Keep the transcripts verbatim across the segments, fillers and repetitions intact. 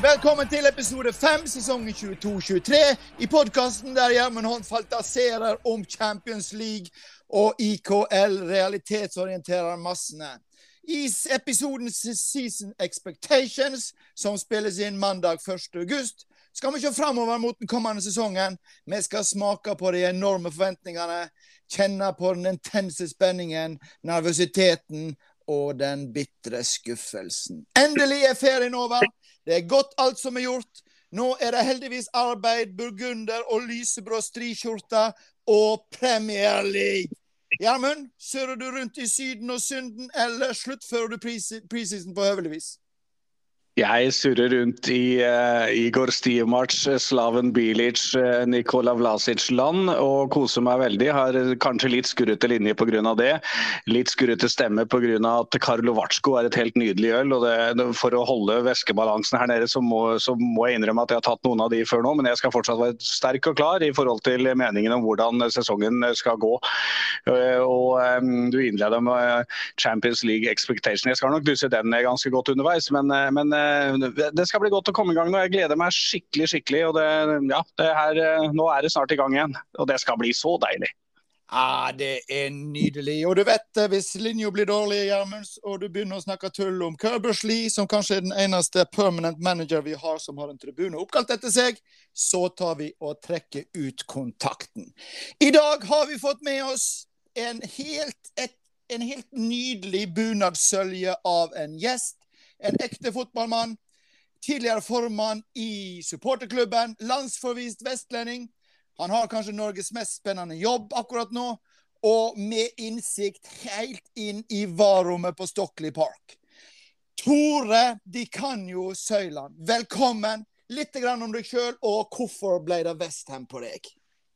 Velkommen til episode fem, sesongen tjueto tjuetre, i podcasten der Gjermund Holt fantaserer om Champions League og I K L realitetsorienterer massene. I episodens Season Expectations, som spilles inn mandag første august, skal vi se fremover mot den kommende sesongen. Vi skal smake på de enorme forventningene, kjenne på den intense spenningen, nervøsiteten og den bittre skuffelsen. Endelig er ferien over. Det er godt alt som er gjort. Nå er det heldigvis arbeid, burgunder og lysebrå striskjorter og Premier League. Gjermund, sører du rundt i syden og synden, eller sluttfører du preseason på høvelig vis? Jeg surrer rundt i uh, Igor Stimac, Slaven Bilic, uh, Nikola Vlasic land og koser meg veldig. Har kanskje litt skurrete linje på grunn av det. Litt skurrete stemme på grunn av at Karlovačko er et helt nydelig øl. Og det, for å holde væskebalansen her nede så må, så må jeg innrømme at jeg har tatt noen av de før nå, men jeg skal fortsatt være sterk og klar i forhold til meningen om hvordan sesongen skal gå. Uh, og um, du innleder med Champions League Expectation. Jeg skal nok dysse den ganske godt underveis, men, uh, men det skal bli godt å komme i gang nå. Jeg gleder meg skikkelig, skikkelig, og det, ja, det her, nå er det snart i gang igjen, og det skal bli så deilig. Ja, det er nydelig. Og du vet, hvis linjen blir dårlig, Gjermund, og du begynner å snakke tull om Kerbersli, som kanskje er den eneste permanent manager vi har som har en tribune oppkalt etter seg, så tar vi og trekker ut kontakten. I dag har vi fått med oss en helt, et, en helt nydelig bunadsølje av en gjest, en ekte fotballmann, tidligere formann i supporterklubben, landsforvist vestlending. Han har kanskje Norges mest spennende jobb akkurat nå, og med innsikt helt inn i varrommet på Stockley Park. Tore Di Canio Søyland, velkommen. Litt grann om deg selv, og hvorfor ble det West Ham på deg?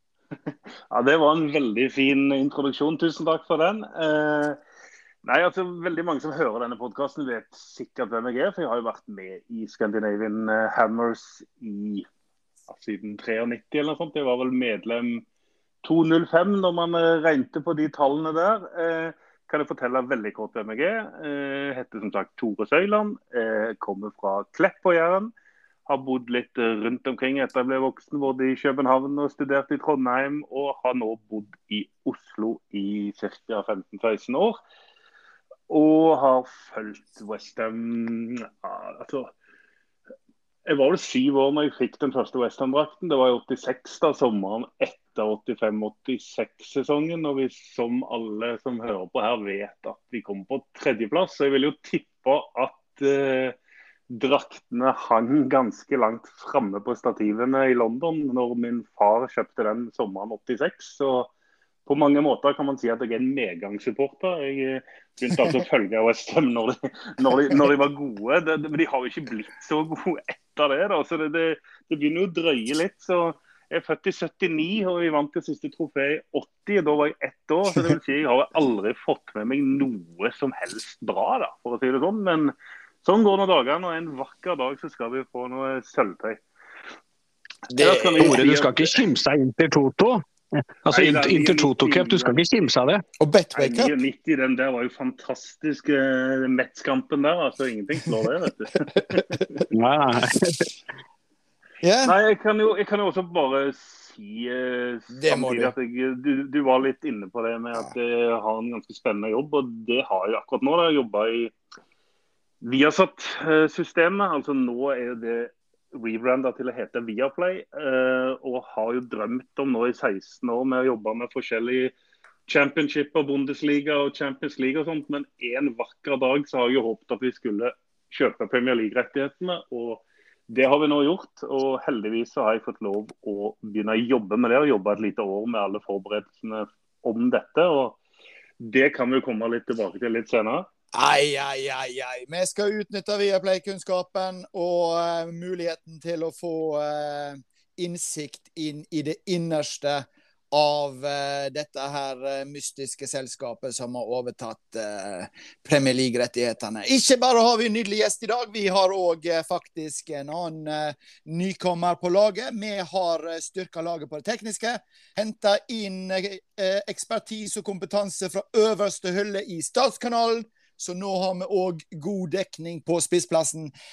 Ja, det var en veldig fin introduksjon. Tusen takk for den. Eh... Nei, altså veldig mange som hører denne podcasten vet sikkert hvem jeg er, for jeg har jo vært med i Scandinavian Hammers i, ja, siden nittien eller noe sånt. Jeg var vel medlem to null fem når man regnet på de tallene der. Eh, kan jeg fortelle veldig kort hvem jeg er. Eh, heter som sagt Tore Søyland, eh, kommer fra Klepp på Jæren. Har bodd litt rundt omkring etter jeg ble voksen, både i København og studert i Trondheim, og har nå bodd i Oslo i ca. femten til seksten år. Og har fulgt West Ham, ja, altså, jeg var vel syv år når jeg fikk den første West Ham-drakten. Det var i åttiseks da, sommeren etter åttifem åttiseks sesongen, og vi som alle som hører på her vet at vi kommer på tredjeplass. Så jeg vil jo tippe at eh, draktene hang ganske langt fremme på stativene i London når min far kjøpte den sommeren åttiseks, så på mange måter kan man si at jeg er en medgangssupporter. Jeg begynte altså å følge West Ham når de, når de, når de var gode, det, men de har jo ikke blitt så gode etter det. Da. Så det, det, det begynner jo å drøye litt. Så jeg er født i syttini, og vi vant det siste trofé i åtti, da var jeg ett år. Så det vil si, jeg har aldri fått med meg noe som helst bra, da, for å si det sånn. Men sånn går nå dagene, og en vakker dag så skal vi få noe sølvtøy. Det, Tore, du skal ikke skimse inn til Toto? Altså Inter Toto Cup, du skal ikke kimse av det. Og Betway Cup. nittini, den der var jo fantastisk. uh, Metskampen der, altså ingenting slår det, vet du. Nei. Yeah. Nei, jeg kan, jo, jeg kan jo også bare si uh, samtidig at jeg, du, du var litt inne på det med at jeg har en ganske spennende jobb, og det har jeg akkurat nå. Da jeg jobbet i Viasat-systemet, altså nå er det rebrandet til å hete Viaplay, og har jo drømt om nå i seksten år med å jobbe med forskjellige championship og Bundesliga og Champions League og sånt, men en vakker dag så har jeg jo håpet at vi skulle kjøpe Premier League-rettighetene, og det har vi nå gjort, og heldigvis så har jeg fått lov å begynne å jobbe med det, og jobbe et lite år med alle forberedelsene om dette, og det kan vi jo komme litt tilbake til litt senere. Ai, ai, ai, ai. Vi skal utnytte Viaplay-kunnskapen og uh, muligheten til å få uh, innsikt inn i det innerste av uh, dette her uh, mystiske selskapet som har overtatt uh, Premier League-rettighetene. Ikke bare har vi en nydelig gjest i dag, vi har også uh, faktisk en annen uh, nykommer på laget. Vi har uh, styrket laget på det tekniske, hentet inn uh, ekspertise og kompetanse fra øverste hylle i Statskanalen, så nå har vi også god dekning på spissplassen.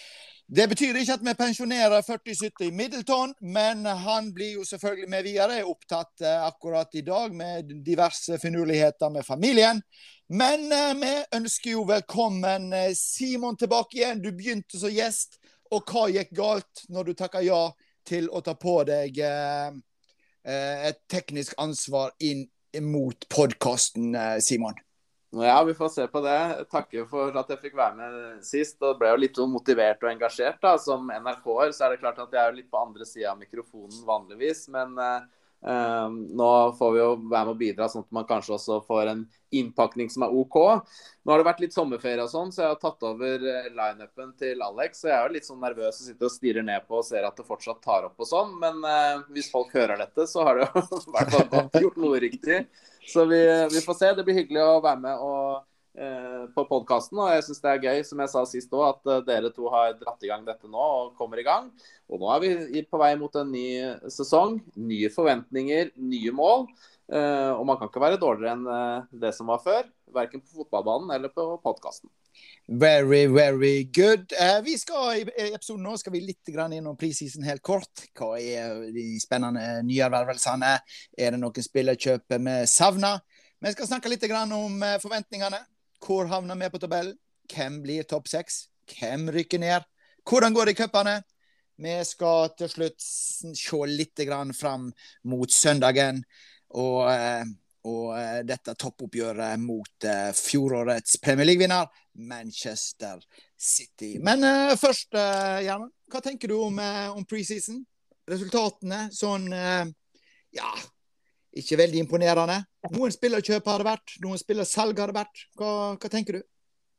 Det betyr ikke at vi pensjonerer førti sytti i Middleton, men han blir jo selvfølgelig med videre. Jeg er opptatt eh, akkurat i dag med diverse finurligheter med familien. Men eh, vi ønsker jo velkommen eh, Simon tilbake igjen. Du begynte som gjest, og hva gikk galt når du takket ja til å ta på deg eh, et teknisk ansvar inn mot podcasten, eh, Simon? Ja, vi får se på det. Takker for at jeg fikk være med sist, og ble jo litt motivert og engasjert da. Som N R K-er så er det klart at jeg er litt på andre siden av mikrofonen vanligvis, men eh, eh, nå får vi jo være med å bidra sånn at man kanskje også får en innpakning som er ok. Nå har det vært litt sommerferie og sånn, så jeg har tatt over line-upen til Alex, så jeg er jo litt sånn nervøs og sitter og stirrer ned på og ser at det fortsatt tar opp og sånn, men eh, hvis folk hører dette, så har det jo i hvert fall godt gjort noe riktig. Så vi, vi får se. Det blir hyggelig å være med og, eh, på podcasten, og jeg synes det er gøy, som jeg sa sist også, at uh, dere to har dratt i gang dette nå og kommer i gang. Og nå er vi på vei mot en ny sesong, nye forventninger, nye mål, eh, og man kan ikke være dårligere enn uh, det som var før, hverken på fotballbanen eller på podcasten. Very, very good. Uh, vi skal, I episoden nå skal vi litt grann innom preseason helt kort. Hva er de spennende nyervervelsene? Er det noen spillerkjøp med savna? Vi skal snakke litt grann om uh, forventningene. Hvor havner vi på tabellen? Hvem blir topp seks? Hvem rykker ned? Hvordan går det i cupene? Vi skal til slutt se litt grann fram mot søndagen. Og... Uh, og uh, dette toppoppgjøret mot uh, fjorårets Premier League-vinner, Manchester City. Men uh, først, uh, Gjermund, hva tenker du om, uh, om preseason? Resultatene, sånn, uh, ja, ikke veldig imponerende. Noen spillerkjøp har det vært, noen spillersalg har det vært. Hva, hva tenker du?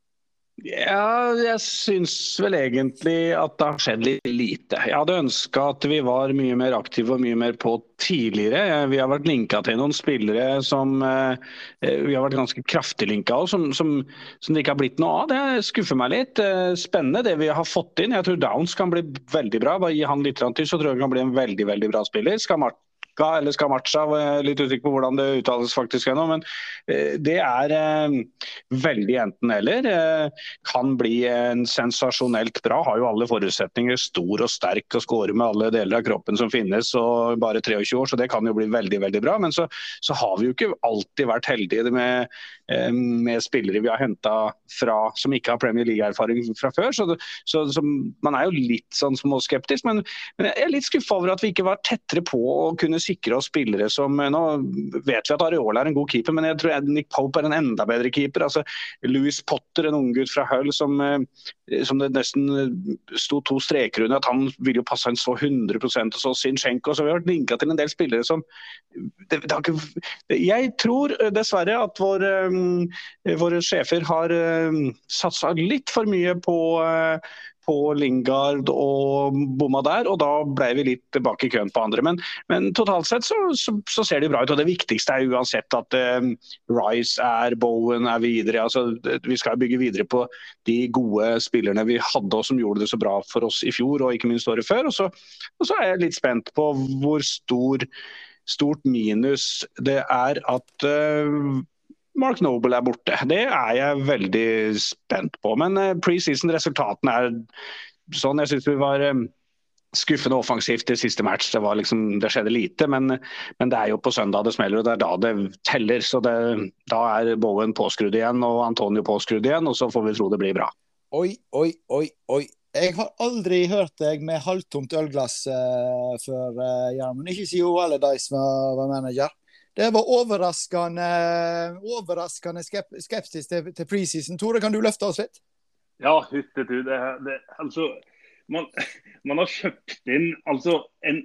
Ja, jeg synes vel egentlig at det har skjedd litt lite. Jeg hadde ønsket at vi var mye mer aktive og mye mer på tidligere. Vi har vært linket til noen spillere som eh, vi har vært ganske kraftig linket av, som, som, som det ikke har blitt noe av. Det skuffer meg litt. Spennende det vi har fått inn. Jeg tror Downs kan bli veldig bra. Bare gi han litt til, så tror jeg han kan bli en veldig, veldig bra spiller. Skal Martin eller skal matcha, litt usikker på hvordan det uttales faktisk ennå, men det er eh, veldig enten eller. Eh, kan bli en sensasjonelt bra, har jo alle forutsetninger, stor og sterk og skårer med alle deler av kroppen som finnes, og bare treogtjue år, så det kan jo bli veldig, veldig bra, men så, så har vi jo ikke alltid vært heldige med, eh, med spillere vi har hentet fra, som ikke har Premier League-erfaring fra før, så, så, så man er jo litt sånn småskeptisk, men, men jeg er litt skuffet over at vi ikke var tettere på å kunne sikre oss spillere som, nå vet vi at Areola er en god keeper, men jeg tror Nick Pope er en enda bedre keeper, altså Louis Potter, en ung gutt fra Hull som, som det nesten stod to streker under, at han vil jo passe en så hundre prosent, og så Zinchenko, så vi har vært linket til en del spillere som det, det har ikke, jeg tror dessverre at vår, um, våre sjefer har um, satset litt for mye på uh, på Lingard og bomma der, og da ble vi litt tilbake i køen på andre. Men, men totalt sett så, så, så ser det bra ut, og det viktigste er uansett at um, Rice er, Bowen er videre. Altså, vi skal bygge videre på de gode spillerne vi hadde, og som gjorde det så bra for oss i fjor, og ikke minst året før. Og så, og så er jeg litt spent på hvor stor, stort minus det er at uh, Mark Noble er borte. Det er jeg veldig spent på. Men uh, preseason-resultatene er sånn. Jeg synes vi var um, skuffende offensivt til siste match. Det, var liksom, det skjedde lite, men, men det er jo på søndag det smeller, og det er da det teller. Så det, da er Bowen påskrudd igjen, og Antonio påskrudd igjen, og så får vi tro det blir bra. Oi, oi, oi, oi. Jeg har aldri hørt deg med halvtomt ølglass uh, før, uh, Gjermund. Ikke si jo Allardyce var, var manager. Det var overraskende, overraskende skeptisk til, til preseason. Tore, kan du løfte oss litt? Ja, hyttet du. Det, det, altså, man, man har kjøpt inn altså, en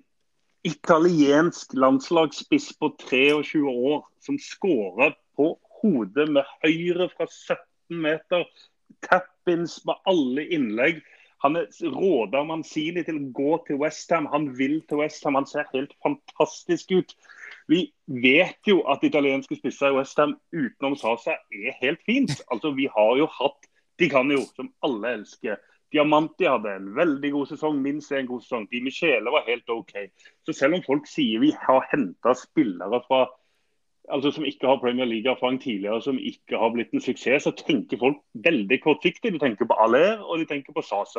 italiensk landslagsspiss på treogtjue år som skårer på hodet med høyre fra sytten meter, tap-ins med alle innlegg. Han er råder Mancini til å gå til West Ham. Han vil til West Ham. Han ser helt fantastisk ut. Vi vet jo at italienske spisser i West Ham utenom Sasa er helt fint. Altså, vi har jo hatt, de kan jo, som alle elsker. Diamanti hadde en veldig god sesong, minst en god sesong. Di Michele var helt ok. Så selv om folk sier vi har hentet spillere fra, altså som ikke har Premier League-erfaring tidligere, som ikke har blitt en suksess, så tenker folk veldig kortsiktig. De tenker på Aller, og de tenker på Sasa.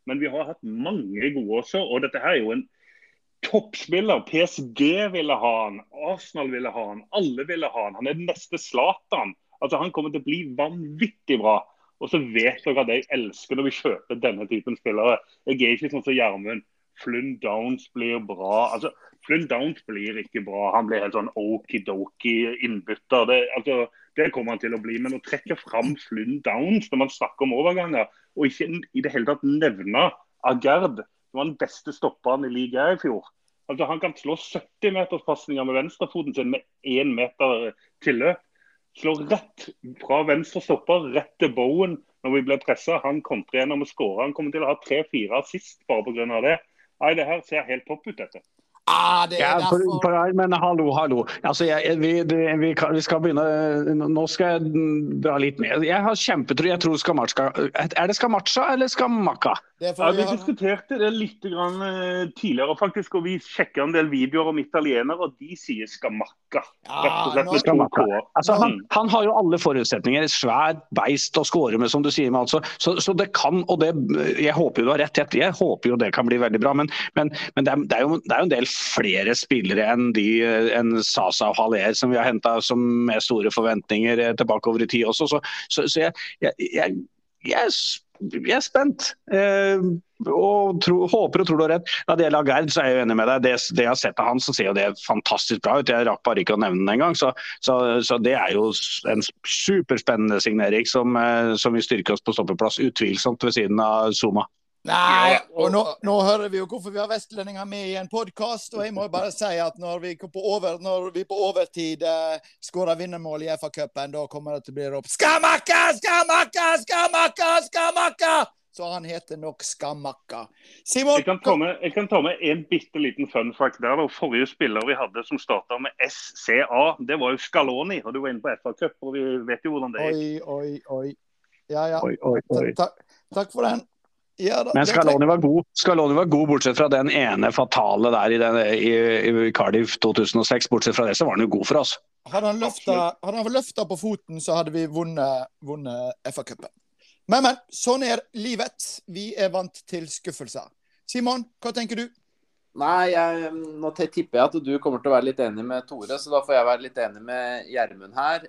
men vi har hatt mange gode også, og dette her er jo en toppspiller. P S G ville ha han, Arsenal ville ha han, alle ville ha han. Han er den neste Zlatan. Altså, han kommer til å bli vanvittig bra. Og så vet dere at jeg elsker når vi kjøper denne typen spillere. Jeg er ikke sånn som Gjermund. Flynn Downs blir bra. Altså, Flynn Downs blir ikke bra. Han blir helt sånn okidoki innbytter. Det, altså, det kommer han til å bli. Men å trekke fram Flynn Downs når man snakker om overganger, og ikke i det hele tatt nevne Agard, som var den beste stopperen i ligaen i fjor. Altså, han kan slå sytti meters passninger med venstrefoten sin med én meter tilløp. Slår rett fra venstre stopper, rett til Bowen når vi ble presset. Han kontrer gjennom å skåre. Han kommer til å ha tre-fire assist bare på grunn av det. Nei, det her ser helt topp ut, dette. Ah, det er ja, for, derfor... for, men hallo, hallo. Altså, jeg, vi, det, vi, kan, vi skal begynne, nå skal jeg dra litt med. Jeg har kjempetro, jeg tror Scamacca, er det Scamacca eller Scamacca? Ja, vi diskuterte det litt grann, uh, tidligere faktisk, og vi sjekket en del videoer om italienere, og de sier Scamacca. Ja, Scamacca. Altså, han, han har jo alle forutsetninger, svær beist å skåre med, som du sier med, altså. Så, så det kan, og det, jeg håper jo du har rett, jeg håper jo det kan bli veldig bra, men, men, men det, er, det, er jo, det er jo en del flere spillere enn de enn Sasa og Haller som vi har hentet som med store forventninger tilbake over i tid også, så, så, så jeg, jeg, jeg, jeg, jeg er spent eh, og tro, håper og tror du har rett. Når det gjelder Agard, så er jeg enig med deg. Det, det jeg har sett av han, så ser jo det fantastisk bra ut. Jeg rakk bare ikke å nevne den en gang, så, så, så det er jo en superspennende signering som, som vil styrke oss på stoppeplass utvilsomt ved siden av Zuma. Nei, og nå, nå hører vi jo hvorfor vi har vestlendinger med i en podcast, og jeg må bare si at når vi på, over, når vi på overtid eh, skårer vinnermål i F A-cupen, da kommer det til å bli opp Scamacca, Scamacca, Scamacca, Scamacca! Så han heter nok Scamacca. Simon? Jeg kan ta med, jeg kan ta med en bitte liten fun fact der. Da. Forrige spiller vi hadde som startet med S C A, det var jo Scaloni, og du var inne på F A-cup, og vi vet jo hvordan det er. Oi, oi, oi. Ja, ja. Oi, oi, oi. Takk, takk for den. Ja, da, men Scaloni var god. Scaloni var god bortsett fra den ene fatale der i, den, i, i Cardiff to tusen og seks. Bortsett fra det så var han jo god for oss. Hadde han løftet, hadde han løftet på foten, så hadde vi vunnet, vunnet F A-cupen. Men, men, sånn er livet. Vi er vant til skuffelser. Simon, hva tenker du? Nei, jeg, nå tipper jeg at du kommer til å være litt enig med Tore, så da får jeg være litt enig med Gjermund her.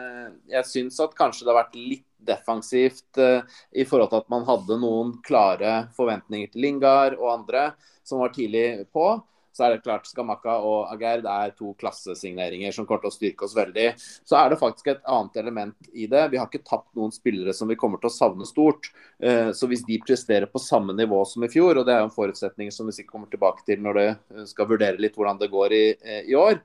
Jeg synes at kanskje det har vært litt defensivt i forhold til at man hadde noen klare forventninger til Lingard og andre som var tidlig på. Så er det klart Scamacca og Agard er to klassesigneringer som kommer til å styrke oss veldig. Så er det faktisk et annet element i det. Vi har ikke tapt noen spillere som vi kommer til å savne stort. Så hvis de presterer på samme nivå som i fjor, og det er jo en forutsetning som vi sikkert kommer tilbake til når det skal vurdere litt hvordan det går i, i år,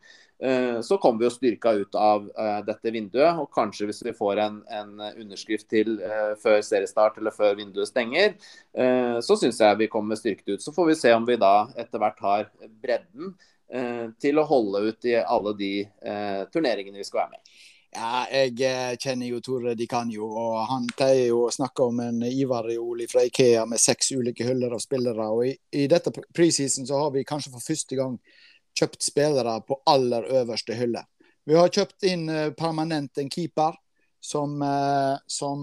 så kommer vi jo styrka ut av uh, dette vinduet, og kanskje hvis vi får en, en underskrift til uh, før seriestart eller før vinduet stenger, uh, så synes jeg vi kommer styrket ut. Så får vi se om vi da etter hvert har bredden uh, til å holde ut i alle de uh, turneringene vi skal være med i. Ja, jeg kjenner jo Tore Di Canio, og han pleier jo å snakke om en Ivar Rioli fra Ikea med seks ulike hyller av spillere, og i, i dette preseason så har vi kanskje for første gang kjøpt spillere på aller øverste hylle. Vi har kjøpt inn uh, permanent en keeper som, uh, som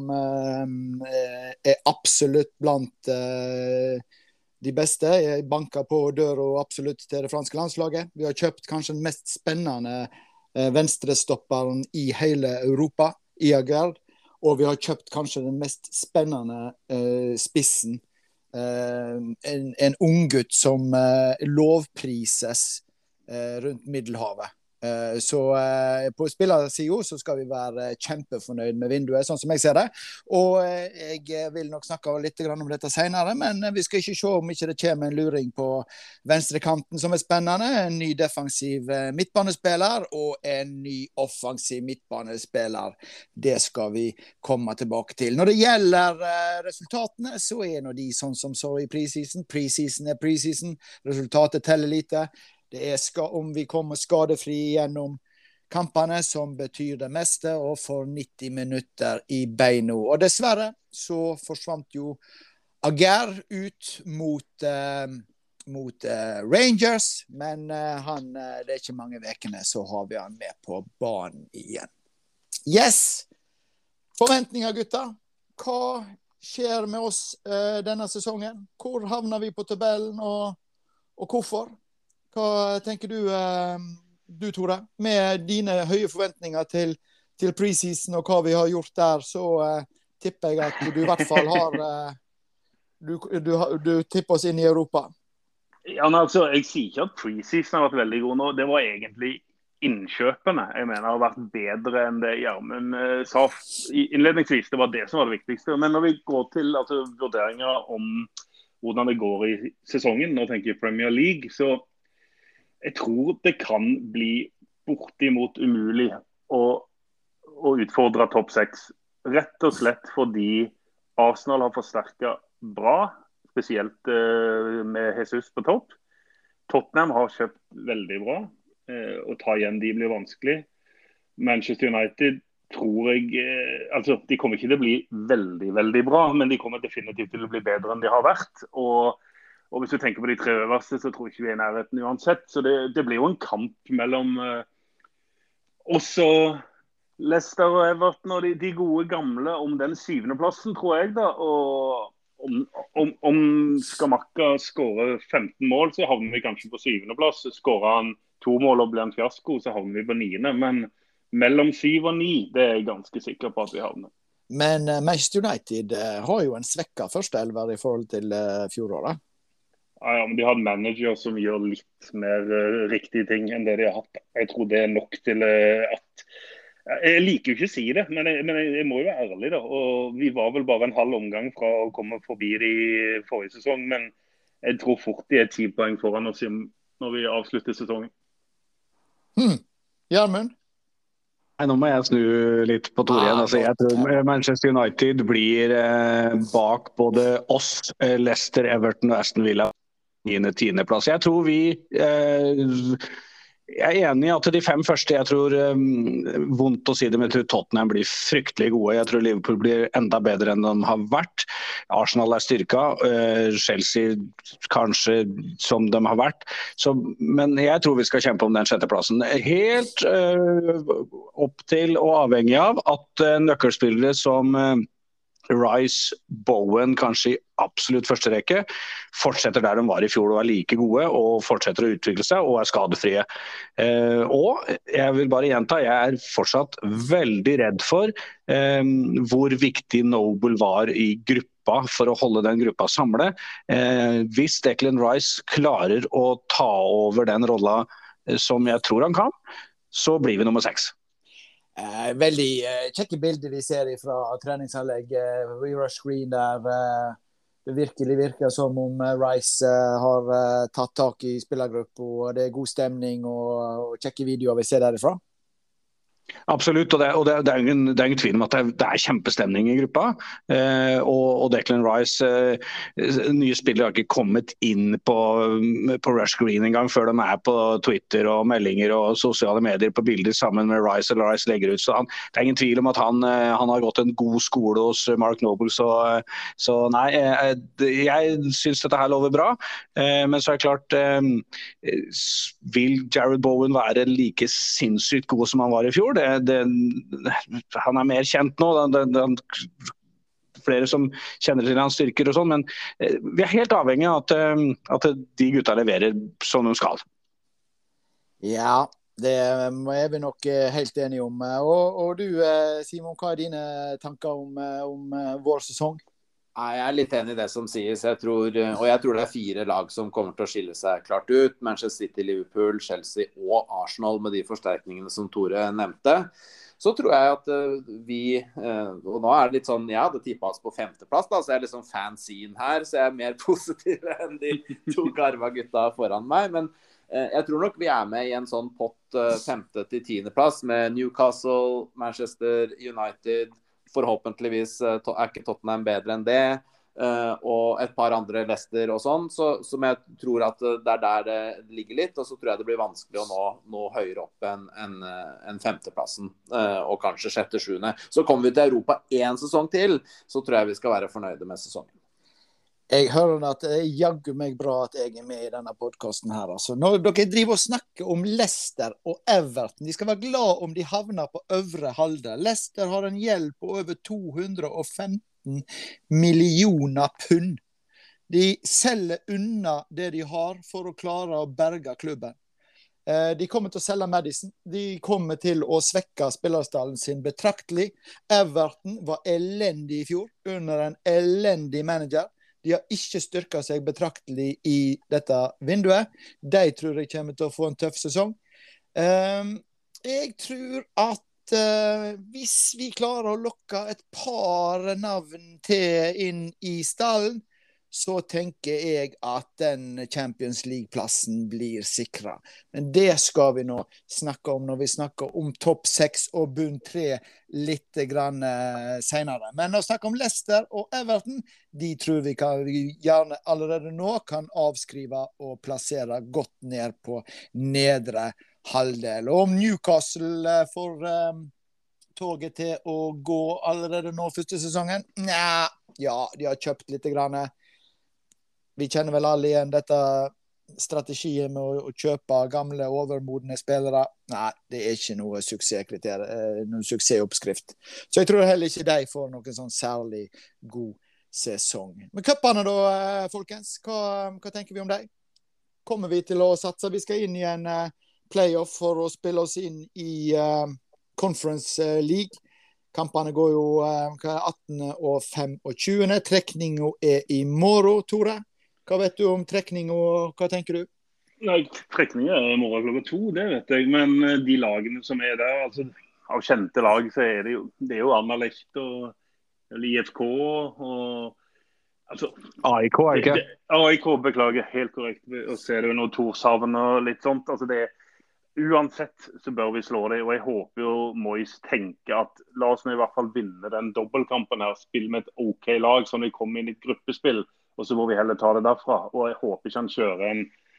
uh, er absolutt blant uh, de beste. Jeg banker på døra absolutt til det franske landslaget. Vi har kjøpt kanskje den mest spennende uh, venstrestopperen i hele Europa, i Agard, og vi har kjøpt kanskje den mest spennende uh, spissen. Uh, en, en unggutt som uh, lovprises rundt Middelhavet. Så på spillersiden så skal vi være kjempefornøyd med vinduet, sånn som jeg ser det. Og jeg vil nok snakke litt om dette senere, men vi skal ikke se om ikke det kommer en luring på venstrekanten som er spennende. En ny defensiv midtbanespiller og en ny offensiv midtbanespiller. Det skal vi komme tilbake til. Når det gjelder resultatene, så er nå de sånn som så i preseason. Preseason er preseason. Resultatet teller lite. Det er ska, om vi kommer skadefri gjennom kampene, som betyr det meste, og får nitti minutter i beina. Og dessverre så forsvant jo Agard ut mot, eh, mot eh, Rangers, men eh, han, eh, det er ikke mange vekene, så har vi han med på banen igjen. Yes! Forventninger, gutter. Hva skjer med oss uh, denne sesongen? Hvor havner vi på tabellen, og, og hvorfor? Hva tenker du, uh, du Tore? Med dine høye forventninger til, til preseason og hva vi har gjort der, så uh, tipper jeg at du i hvert fall har uh, du, du, du tipper oss inn i Europa. Ja, men altså, jeg sier ikke at preseason har vært veldig god nå. Det var egentlig innkjøpene jeg mener har vært bedre enn det Gjermund uh, sa innledningsvis. Det var det som var det viktigste. Men når vi går til altså, vurderinger om hvordan det går i sesongen, nå tenker jeg Premier League, så jeg tror det kan bli bortimot umulig å, å utfordre topp seks. Rett og slett fordi Arsenal har forsterket bra, spesielt uh, med Jesus på topp. Tottenham har kjøpt veldig bra. Å ta igjen de blir vanskelig. Manchester United tror jeg eh, altså de kommer ikke til å bli veldig, veldig bra, men de kommer definitivt til å bli bedre enn de har vært. Og, og hvis du tenker på de tre øverste, så tror jeg ikke vi er i nærheten uansett. Så det, det blir jo en kamp mellom eh, også Leicester og Everton og de, de gode gamle om den syvende plassen, tror jeg da. Og om, om, om Skamakka skårer femten mål, så havner vi kanskje på syvende plass. Skårer han to mål og blir en fiasko, så havner vi på niende. Men mellom syv og ni, det er jeg ganske sikker på at vi havner. Men uh, Manchester United uh, har jo en svekket første elver i forhold til uh, fjoråret. Ja, ja, men de har en manager som gjør litt mer uh, riktige ting enn det de har hatt. Jeg tror det er nok til uh, at... Jeg liker jo ikke å si det, men jeg, men jeg må jo være ærlig da. Og vi var vel bare en halv omgang fra å komme forbi de forrige sesong, men jeg tror fort de er ti poeng foran oss når vi avslutter sesongen. Hmm. Gjermund? Nei, nå må jeg snu litt på Tore igjen. Altså, jeg tror Manchester United blir eh, bak både oss, Leicester, Everton og Aston Villa niende tiende plass. Jeg tror vi eh, jeg er enig i at de fem første, jeg tror um, vondt å si det, men jeg tror Tottenham blir fryktelig gode. Jeg tror Liverpool blir enda bedre enn de har vært. Arsenal er styrka, uh, Chelsea kanskje som de har vært. Så, men jeg tror vi skal kjempe om den sjetteplassen. Helt uh, opp til og avhengig av at uh, nøkkelspillere som uh, Rice, Bowen kanskje i absolutt første rekke, fortsetter der de var i fjor og er like gode og fortsetter å utvikle seg og er skadefrie. Eh, og jeg vil bare gjenta, jeg er fortsatt veldig redd for eh, hvor viktig Noble var i gruppa for å holde den gruppa samle. Eh, hvis Declan Rice klarer å ta over den rolla eh, som jeg tror han kan, så blir vi nummer seks. Eh, veldig eh, kjekke bilder vi ser fra treningsanlegg. Eh, Rush Green der eh, det virkelig virker som om eh, Rice eh, har eh, tatt tak i spillergruppa, og det er god stemning og, og kjekke videoer vi ser derifra. Absolutt, og det, og det, det, er ingen, det er ingen tvil om at det er, det er kjempestemning i gruppa. Eh, og, og Declan Rice, eh, nye spillere har ikke kommet inn på, på Rush Green en gang før de er på Twitter og meldinger og sosiale medier på bilder sammen med Rice, eller Rice legger ut. Så han, det er ingen tvil om at han, han har gått en god skole hos Mark Noble, så, så nei, jeg, jeg synes dette her lover bra. Eh, men så er det klart, eh, vil Jared Bowen være like sinnssykt god som han var i fjor? Det, det, han er mer kjent nå, det, det, det, flere som kjenner til hans styrker og sånn, men eh, vi er helt avhengig av at, at de gutta leverer som de skal. Ja, det er vi nok helt enige om. Og, og du, Simon, hva er dine tanker om, om vår sesong? Nei, jeg er litt enig i det som sies. Jeg tror, og jeg tror det er fire lag som kommer til å skille seg klart ut. Manchester City, Liverpool, Chelsea og Arsenal med de forsterkningene som Tore nevnte. Så tror jeg at vi, og nå er det litt sånn, ja, det tippet oss på femteplass da, så jeg er litt sånn fan-scene her, så jeg er mer positiv enn de to garva gutta foran meg. Men jeg tror nok vi er med i en sånn pott femte til tiende plass med Newcastle, Manchester United. Forhåpentligvis er ikke Tottenham bedre enn det, og et par andre Leicester og sånn, så, som jeg tror at det er der det ligger litt, og så tror jeg det blir vanskelig å nå, nå høyere opp enn en, en femteplassen, og kanskje sjette, sjuende. Så kommer vi til Europa en sesong til, så tror jeg vi skal være fornøyde med sesongen. Jeg hører at det er jaggu meg bra at jeg er med i denne podcasten her. Altså. Når dere driver og snakker om Leicester og Everton, de skal være glad om de havner på øvre halvdel. Leicester har en gjeld på over to hundre og femten femten millioner pund. De selger unna det de har for å klare å berge klubben. De kommer til å selge Madison. De kommer til å svekke spillerstallen sin betraktelig. Everton var elendig i fjor, under en elendig manager. De har ikke styrket seg betraktelig i dette vinduet. De tror jeg kommer til å få en tøff sesong. Jeg tror at uh, hvis vi klarer å lokke et par navn til inn i stallen, så tenker jeg at den Champions League-plassen blir sikret. Men det skal vi nå snakke om når vi snakker om topp seks og bunn tre litt grann senere. Men å snakke om Leicester og Everton, de tror vi kan vi gjerne allerede nå kan avskrive og plassere godt ned på nedre halvdel. Og om Newcastle får um, toget til å gå allerede nå første sesongen, Nja, ja, de har kjøpt litt grann. Vi kjenner vel alle igjen dette strategien med å, å kjøpe gamle, overmodne spillere. Nei, det er ikke noe suksesskriterium, noen suksessoppskrift. Så jeg tror heller ikke de får noen sånn særlig god sesong. Men cupene da, folkens, hva, hva tenker vi om dem? Kommer vi til å satse? Vi skal inn i en uh, playoff for å spille oss inn i uh, Conference League. Kampene går jo uh, attende og femogtjuende. Trekningen er i morgen, Tore. Hva vet du om trekning, og hva tenker du? Nei, trekning er i morgen klokka to, det vet jeg. Men de lagene som er der, altså av kjente lag, så er det jo, det er jo Anderlecht og I F K og altså, A I K, er det ikke? Det, det, A I K, beklager, helt korrekt. Og så er det jo noe Torshavn og litt sånt. Altså det, uansett så bør vi slå det, og jeg håper jo Moyes tenker at la oss nå i hvert fall vinne den dobbeltkampen her, spille med et ok lag, sånn vi kommer inn i et gruppespill. Og så må vi heller ta det derfra. Og jeg håper ikke han kjører en,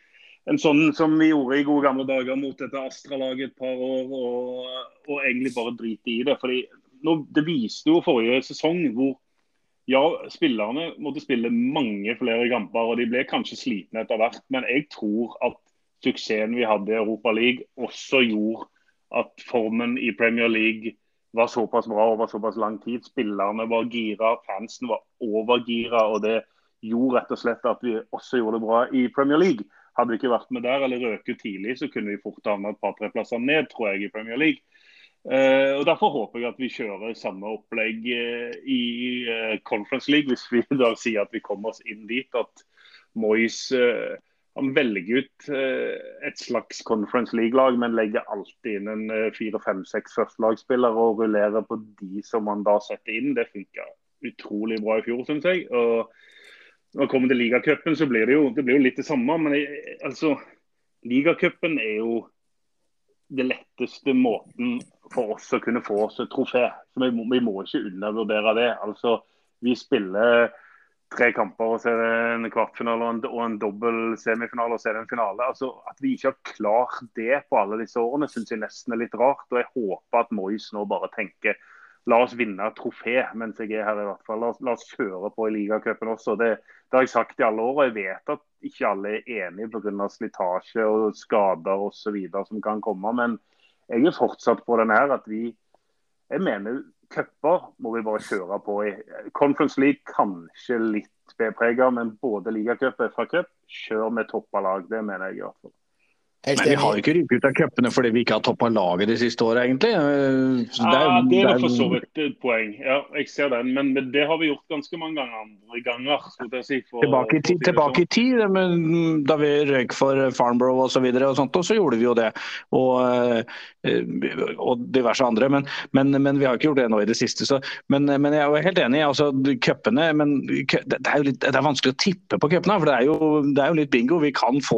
en sånn som vi gjorde i gode gamle dager mot dette Astra-laget et par år, og, og egentlig bare drite i det. Fordi nå, det viste jo forrige sesong hvor ja, spillerne måtte spille mange flere kamper, og de ble kanskje slitne etter hvert. Men jeg tror at suksessen vi hadde i Europa League også gjorde at formen i Premier League var såpass bra over såpass lang tid. Spillerne var gira, fansen var overgira, og det gjorde rett og slett at vi også gjorde det bra i Premier League. Hadde vi ikke vært med der eller røket tidlig, så kunne vi fort havne et par-tre plasser ned, tror jeg, i Premier League. Uh, og Derfor håper jeg at vi kjører samme opplegg uh, i uh, Conference League, hvis vi da sier at vi kommer oss inn dit, at Moyes uh, han velger ut uh, et slags Conference League-lag, men legger alltid inn en uh, fire, fem, seks førstelagsspillere og rullerer på de som man da setter inn. Det funker utrolig bra i fjor, synes jeg. Og når det kommer til Ligacupen, så blir det jo, det blir jo litt det samme, men jeg, altså, Ligacupen er jo det letteste måten for oss å kunne få oss et trofé. Så vi må, vi må ikke undervurdere det. Altså, vi spiller tre kamper, og så er det en kvartfinale og en, og en dobbel semifinale, og så er det en finale. Altså, at vi ikke har klart det på alle disse årene, synes jeg nesten er litt rart, og jeg håper at Moyes nå bare tenker la oss vinne et trofé mens jeg er her i hvert fall. La oss, la oss kjøre på i Ligacupen også. Det, det har jeg sagt i alle år, og jeg vet at ikke alle er enige på grunn av slitasje og skader og så videre som kan komme. Men jeg er fortsatt på den her at vi, jeg mener, cuper må vi bare kjøre på i. Conference League kanskje litt bepreget, men både Ligacup og F A Cup kjør med toppalag. Det mener jeg i hvert fall. Men vi har jo ikke ryket ut av cupene fordi vi ikke har toppet laget de siste årene, egentlig. Så det er, ja, det er for så vidt et poeng. Ja, jeg ser den. Men det har vi gjort ganske mange ganger andre ganger. Skulle jeg si, for, tilbake i tid, tilbake i tid da vi røyk for Farnborough og så videre, og sånt, og så gjorde vi jo det. Og, og diverse andre. Men, men, men vi har ikke gjort det nå i det siste. Så, men, men jeg er helt enig. Altså, cupene, men det er jo litt, det er vanskelig å tippe på cupene, for det er, jo, det er jo litt bingo. Vi kan få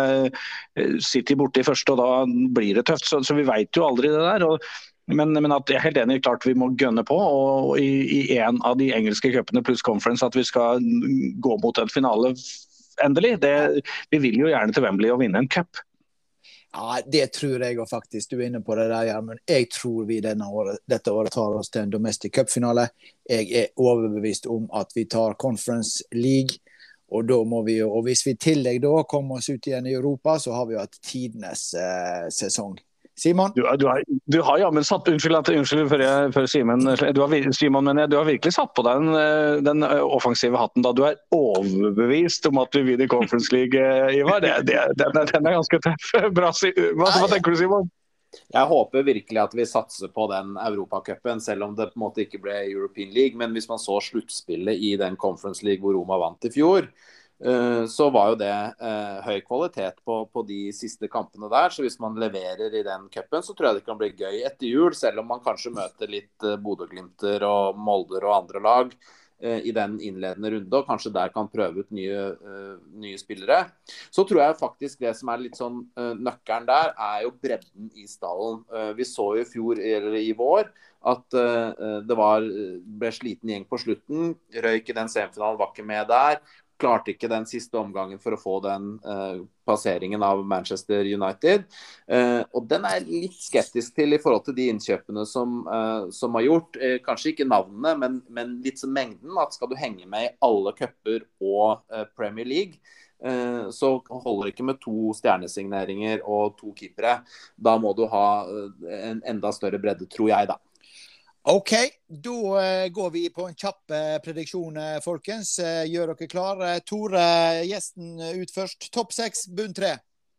City borte i første, og da blir det tøft, så, så vi vet jo aldri det der. Og, men, men at jeg er helt enig, klart vi må gønne på, og i, i en av de engelske cupene pluss conference at vi skal gå mot en finale endelig. Det, vi vil jo gjerne til Wembley og vinne en cup. Ja, det tror jeg og faktisk. Du er inne på det der, Gjermund. Jeg tror vi denne året, dette året tar oss til en domestic cup-finale. Jeg er overbevist om at vi tar Conference League. Og, da må vi jo, og hvis vi i tillegg da kommer oss ut igjen i Europa, så har vi jo hatt tidenes eh, sesong. Simon? Du, du, har, du har ja, men satt, unnskyld, at, unnskyld før, jeg, før Simon, du har, Simon, men du har virkelig satt på deg den, den offensive hatten da du er overbevist om at vi vinner Conference League, Ivar. Det, det, den, den er ganske tøff. Bra, hva, hva tenker du, Simon? Jeg håper virkelig at vi satser på den Europacupen, selv om det på en måte ikke ble European League. Men hvis man så sluttspillet i den Conference League hvor Roma vant i fjor, så var jo det eh, høy kvalitet på, på de siste kampene der. Så hvis man leverer i den cupen, så tror jeg det kan bli gøy etter jul, selv om man kanskje møter litt eh, Bodø-Glimter og Molder og andre lag eh, i den innledende runde, og kanskje der kan prøve ut nye, eh, nye spillere. Så tror jeg faktisk det som er litt sånn eh, nøkkelen der, er jo bredden i stallen. Eh, vi så jo i fjor, eller i vår, at uh, det var, ble sliten gjeng på slutten. Røyk i den semifinalen, var ikke med der. Klarte ikke den siste omgangen for å få den uh, passeringen av Manchester United. Uh, og den er jeg litt skeptisk til i forhold til de innkjøpene som, uh, som har gjort. Uh, kanskje ikke navnene, men, men litt som mengden. At skal du henge med i alle cuper og uh, Premier League, uh, så holder det ikke med to stjernesigneringer og to keepere. Da må du ha uh, en enda større bredde, tror jeg da. Ok, da uh, går vi på en kjapp uh, prediksjon, uh, folkens. Uh, gjør dere klar. Uh, Tore, gjesten uh, ut først. Topp seks, bunn tre.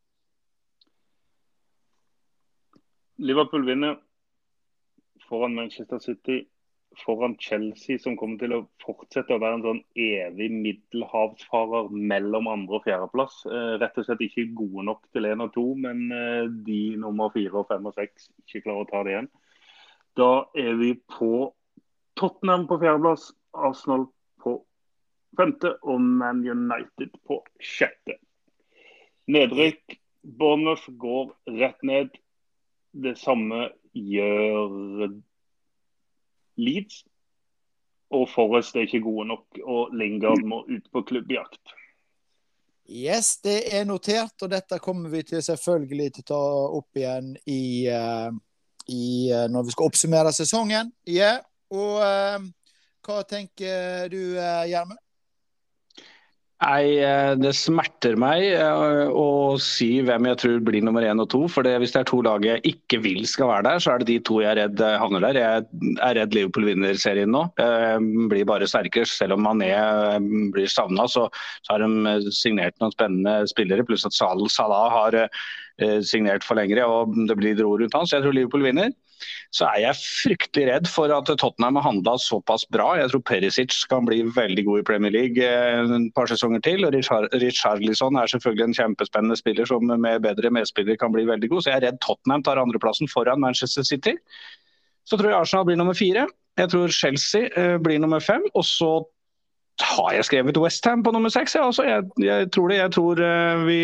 Liverpool vinner foran Manchester City, foran Chelsea, som kommer til å fortsette å være en sånn evig middelhavsfarer mellom andre og fjerdeplass. Uh, rett og slett ikke gode nok til en og to, men uh, de nummer fire og fem og seks ikke klarer å ta det igjen. Da er vi på Tottenham på fjerdeplass, Arsenal på femte og Man United på sjette. Nedrykk, Bournemouth går rett ned. Det samme gjør Leeds. Og Forrest er ikke gode nok, og Lingard må ut på klubbjakt. Yes, det er notert, og dette kommer vi til selvfølgelig til å ta opp igjen i... Uh... I, når vi skal oppsummere sesongen. Ja, og uh, hva tenker du, uh, Gjermund? Nei, det smerter meg å si hvem jeg tror blir nummer én og to, for det, hvis det er to lag jeg ikke vil skal være der, så er det de to jeg er redd havner der. Jeg er redd Liverpool vinner serien nå. Jeg blir bare sterkere, selv om Mané blir savnet, så, så har de signert noen spennende spillere, pluss at Salah har signert for lengre, og det blir ro rundt han, så jeg tror Liverpool vinner. Så er jeg fryktelig redd for at Tottenham har handlet såpass bra. Jeg tror Perisic kan bli veldig god i Premier League en par sesonger til, og Richarlison er selvfølgelig en kjempespennende spiller som med bedre medspillere kan bli veldig god, så jeg er redd Tottenham tar andreplassen foran Manchester City. Så tror jeg Arsenal blir nummer fire, jeg tror Chelsea blir nummer fem, og så har jeg skrevet West Ham på nummer seks. Ja, altså, jeg, jeg tror det, jeg tror vi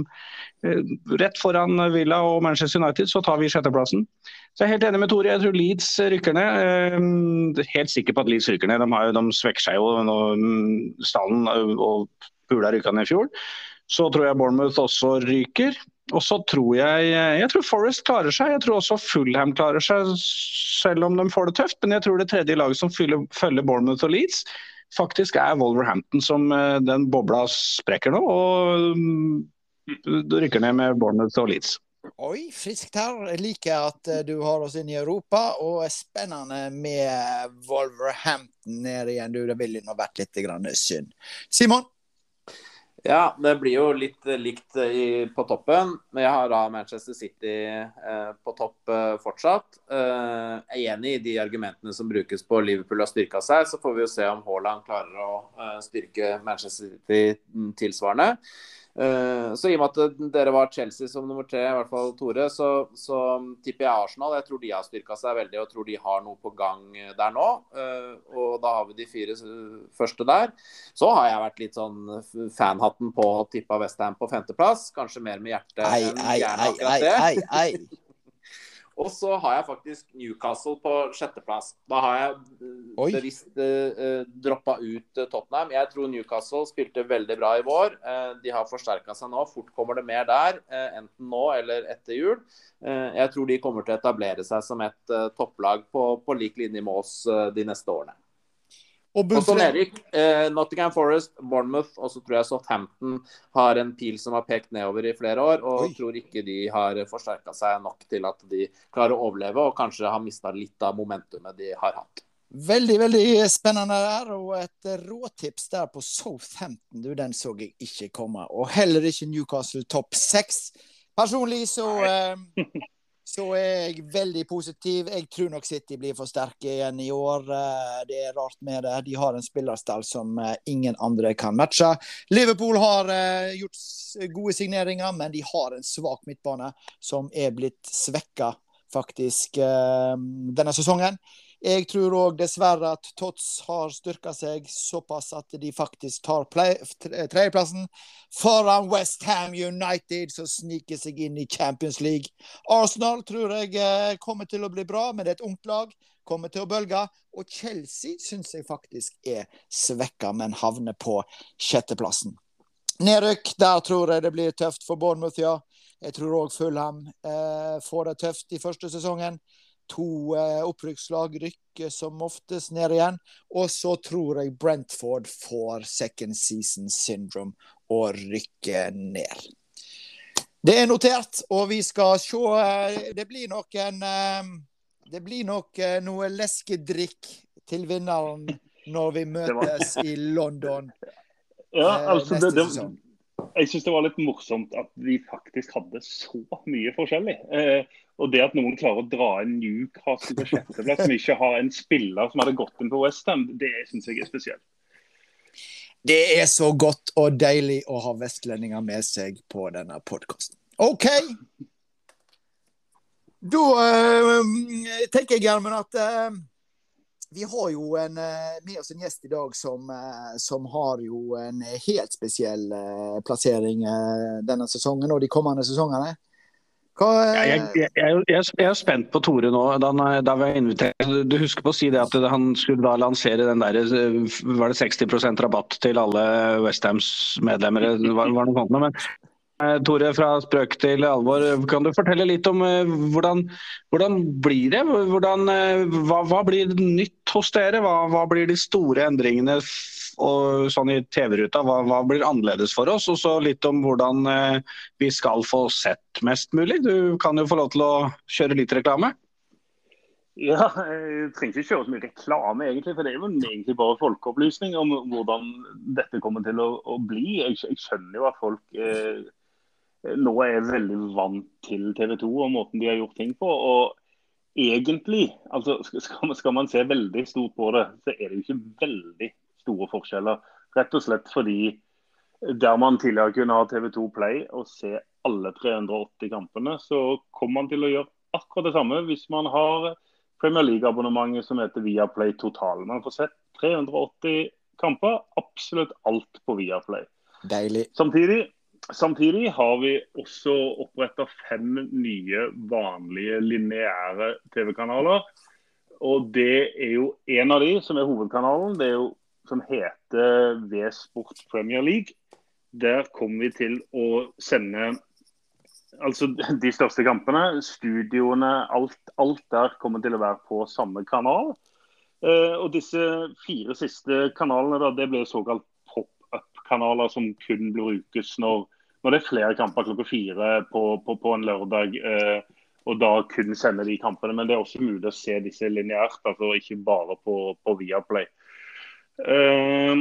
rett foran Villa og Manchester United så tar vi sjetteplassen. Så jeg er helt enig med Tore, jeg tror Leeds rykker ned. Helt sikker på at Leeds rykker ned. De, har jo, de svekker seg jo når stallen og Pula rykket ned i fjor. Så tror jeg Bournemouth også ryker. Og så tror jeg, jeg tror Forest klarer seg. Jeg tror også Fulham klarer seg, selv om de får det tøft. Men jeg tror det tredje laget som følger, følger Bournemouth og Leeds, faktisk er Wolverhampton, som den bobla sprekker nå, og du rykker ned med Bournemouth og Leeds. Oi, friskt her. Jeg liker at du har oss inn i Europa, og er spennende med Wolverhampton nede igjen. Du, det ville nå vært litt grann synd. Simon? Ja, det blir jo litt likt i, på toppen, men jeg har da Manchester City eh, på topp eh, fortsatt. Eh, jeg er enig i de argumentene som brukes på Liverpool har styrket seg, så får vi jo se om Haaland klarer å eh, styrke Manchester City tilsvarende. Uh, så i og med at dere var Chelsea som nummer tre, i hvert fall Tore, så, så tipper jeg Arsenal. Jeg tror de har styrket seg veldig, og tror de har noe på gang der nå, uh, og da har vi de fire første der. Så har jeg vært litt sånn fanhatten på å tippe West Ham på femteplass, kanskje mer med hjertet enn gjerne akkurat det. Ei, ei, ei. Og så har jeg faktisk Newcastle på sjetteplass. Da har jeg uh, bevisst uh, droppet ut uh, Tottenham. Jeg tror Newcastle spilte veldig bra i vår. Uh, de har forsterket seg nå. Fort kommer det mer der, uh, enten nå eller etter jul. Uh, jeg tror de kommer til å etablere seg som et uh, topplag på, på lik linje med oss uh, de neste årene. Og Og så bunnfred. nedrykk, eh, Nottingham Forest, Bournemouth, og så tror jeg Southampton har en pil som har pekt nedover i flere år, og Oi. tror ikke de har forsterket seg nok til at de klarer å overleve, og kanskje har mistet litt av momentumet de har hatt. Veldig, veldig spennende der, og et råtips der på Southampton, du, den så jeg ikke komme, og heller ikke Newcastle topp seks. Personlig så, eh, så er jeg veldig positiv. Jeg tror nok City blir for sterke igjen i år. Eh, Det er rart med det. De har en spillerstall som eh, ingen andre kan matche. Liverpool har eh, gjort s- gode signeringer, men de har en svak midtbane som er blitt svekket faktisk eh, denne sesongen. Jeg tror også dessverre at Tots har styrket seg såpass at de faktisk tar play- tre- tredjeplassen foran West Ham United, som sniker seg inn i Champions League. Arsenal tror jeg eh, kommer til å bli bra, men det er et ungt lag, kommer til å bølge. Og Chelsea synes jeg faktisk er svekket, men havner på sjetteplassen. Nedrykk, der tror jeg det blir tøft for Bournemouth, ja. Jeg tror også Fulham eh, får det tøft i første sesongen. To eh, opprykkslag rykker som oftest ned igjen. Og så tror jeg Brentford får second season syndrome og rykker ned. Det er notert, og vi skal se. eh, Det blir nok en eh, Det blir nok eh, noe leskedrikk til vinneren når vi møtes i London Ja, eh, altså neste det, det, sesong. jeg synes det var litt morsomt at vi faktisk hadde så mye forskjellig. Eh, og det at noen klarer å dra inn Newcastle på sjetteplass, som ikke har en spiller som hadde gått inn på West Ham, det synes jeg er spesielt. Det er så godt og deilig å ha vestlendinger med seg på denne podcasten. Ok! Da eh, tenker jeg, Gjermund, at eh, vi har jo en, eh, med oss en gjest i dag som, eh, som har jo en helt spesiell eh, plassering eh, denne sesongen og de kommende sesongene. Hva, Ja, eh, jeg, jeg, jeg, jeg jeg er spent på Tore nå. Da, han- da var jeg invitert. Du husker på å si det at han skulle da lansere den der, var det seksti prosent rabatt til alle West Hams medlemmer? Var, var det noe sånt, men eh, Tore, fra spøk til alvor, kan du fortelle litt om eh, hvordan, hvordan blir det? Hvordan, eh, hva, hva blir nytt hos dere? Hva, hva blir de store endringene f- og sånn i T V-ruta? Hva, hva blir annerledes for oss? Og så litt om hvordan eh, vi skal få sett mest mulig. Du kan jo få lov til å kjøre litt reklame. Ja, jeg trenger ikke kjøre så mye reklame egentlig, for det er jo egentlig bare folkeopplysning om hvordan dette kommer til å, å bli. Jeg, jeg skjønner jo at folk eh, nå er veldig vant til T V to og måten de har gjort ting på. Og egentlig, altså skal man, skal man se veldig stort på det, så er det jo ikke veldig store forskjeller. Rett og slett fordi der man tidligere kunne ha T V to Play og se alle tre hundre og åtti kampene, så kommer man til å gjøre akkurat det samme hvis man har Premier League-abonnementet som heter Viaplay Total. Man får sett tre hundre og åtti kamper, absolutt alt på Viaplay. deilig. Samtidig, samtidig har vi også opprettet fem nye vanlige lineære T V-kanaler. Og det er jo en av de som er hovedkanalen, det er jo som heter V-Sport Premier League. Der kommer vi til å sende altså de største kampene, studioene, alt, alt der kommer til å være på samme kanal. Eh, og disse fire siste kanalene, da, det blir såkalt pop-up-kanaler som kun brukes når, når det er flere kamper klokka fire på, på, på en lørdag, eh, og da kun sende de kampene. Men det er også mulig å se disse lineært, altså ikke bare på, på Viaplay. Eh,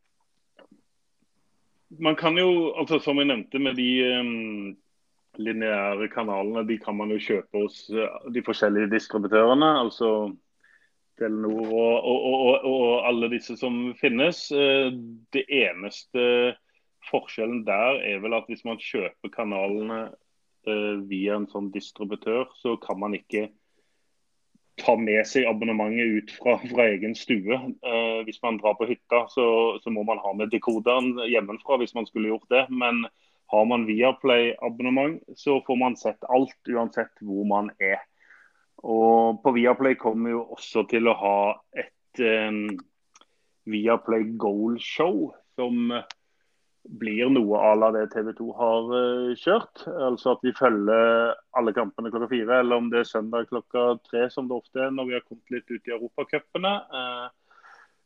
man kan jo, altså som jeg nevnte med de um, lineære kanalene, de kan man jo kjøpe hos uh, de forskjellige distributørene, altså Telenor og, og, og, og alle disse som finnes. Uh, det eneste forskjellen der er vel at hvis man kjøper kanalene uh, via en sånn distributør, så kan man ikke ta med seg abonnementet ut fra, fra egen stue. Eh, hvis man drar på hytta, så, så må man ha med dekoderen hjemmefra hvis man skulle gjort det. Men har man Viaplay-abonnement, så får man sett alt uansett hvor man er. Og på Viaplay kommer jo også til å ha et eh, Viaplay Goal Show, som blir noe à la det T V to har uh, kjørt. Altså at vi følger alle kampene klokka fire, eller om det er søndag klokka tre, som det ofte er når vi har kommet litt ut i Europacupene. Uh,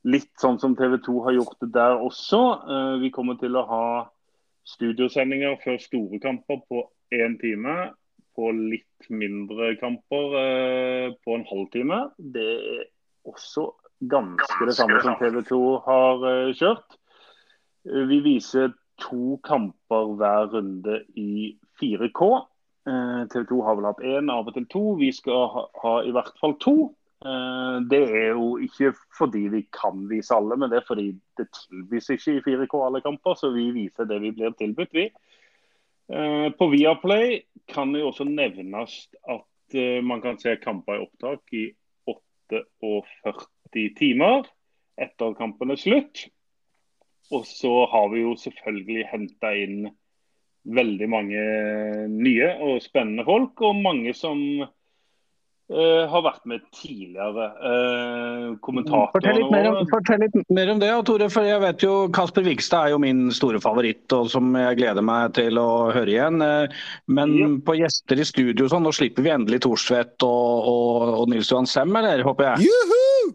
litt sånn som T V to har gjort det der også. Uh, vi kommer til å ha studiosendinger før store kamper på en time, på litt mindre kamper uh, på en halvtime. Det er også ganske det samme som T V to har uh, kjørt. Uh, vi viser to kamper hver runde i fire K. Uh, T V to har vel hatt en, av og til to. Vi skal ha, ha i hvert fall to. Uh, det er jo ikke fordi vi kan vise alle, men det er fordi det tilbys ikke i fire K alle kamper, så vi viser det vi blir tilbudt, vi. Uh, på Viaplay kan det jo også nevnes at uh, man kan se kamper i opptak i åtte og førti timer etter kampen er slutt. Og så har vi jo selvfølgelig hentet inn veldig mange nye og spennende folk, og mange som Uh, har vært med tidligere uh, kommentatorer. Fortell litt, mer om, fortell litt mer om det, Tore, for jeg vet jo Kasper Wikstad er jo min store favoritt, og som jeg gleder meg til å høre igjen. Uh, men ja. På gjester i studio sånn, nå slipper vi endelig Thorstvedt og, og, og Nils Johan Sem, eller håper jeg? Juhu!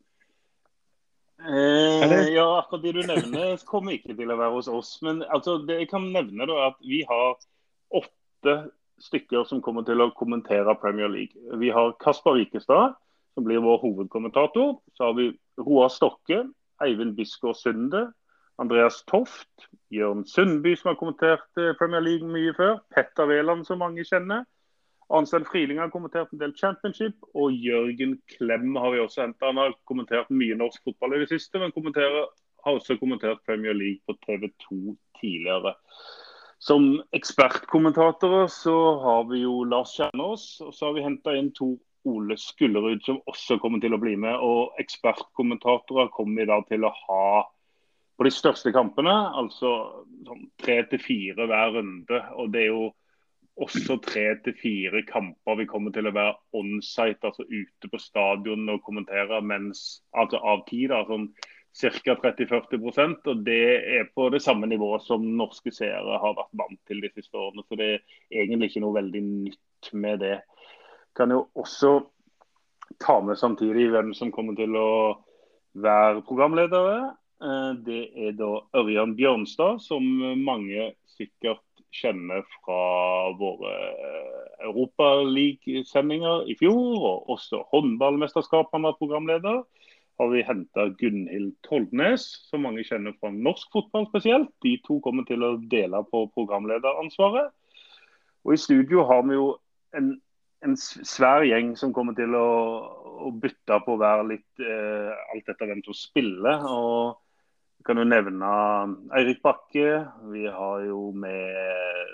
Uh, ja, akkurat det du nevner kommer ikke til å være hos oss, men altså, det jeg kan nevne da, at vi har åtte stykker som kommer til å kommentere Premier League. Vi har Kasper Wikestad, som blir vår hovedkommentator. Så har vi Roar Stokke, Eivind Bisgaard Sunde, Andreas Toft, Jørn Sundby, som har kommentert Premier League mye før, Petter Veland, som mange kjenner. Arnstein Friling har kommentert en del Championship, og Jørgen Klem har vi også hentet. Han har kommentert mye norsk fotball i det siste, men har også kommentert Premier League på T V to tidligere. Som ekspertkommentatorer så har vi jo Lars Kjernås, og så har vi hentet inn to Ole Skullerud som også kommer til å bli med. Og ekspertkommentatorer kommer vi da til å ha på de største kampene, altså sånn tre til fire hver runde. Og det er jo også tre til fire kamper vi kommer til å være on-site, altså ute på stadion og kommentere mens, altså av tid da, sånn ca. tretti til førti prosent, og det er på det samme nivået som norske seere har vært vant til de siste årene, så det er egentlig ikke noe veldig nytt med det. Kan jo også ta med samtidig hvem som kommer til å være programledere. Det er da Ørjan Bjørnstad, som mange sikkert kjenner fra våre Europa League-sendinger i fjor, og også håndballmesterskap han var programleder. Har vi hentet Gunhild Toldnes, som mange kjenner fra norsk fotball spesielt. De to kommer til å dele på programlederansvaret. Og i studio har vi jo en, en svær gjeng som kommer til å, å bytte på å være litt eh, alt etter hvem som spiller. Og vi kan jo nevne Eirik Bakke, vi har jo med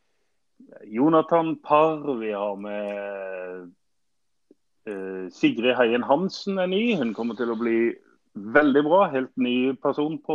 Jonathan Parr, vi har med Sigrid Heien Hansen er ny. Hun kommer til å bli veldig bra. Helt ny person på,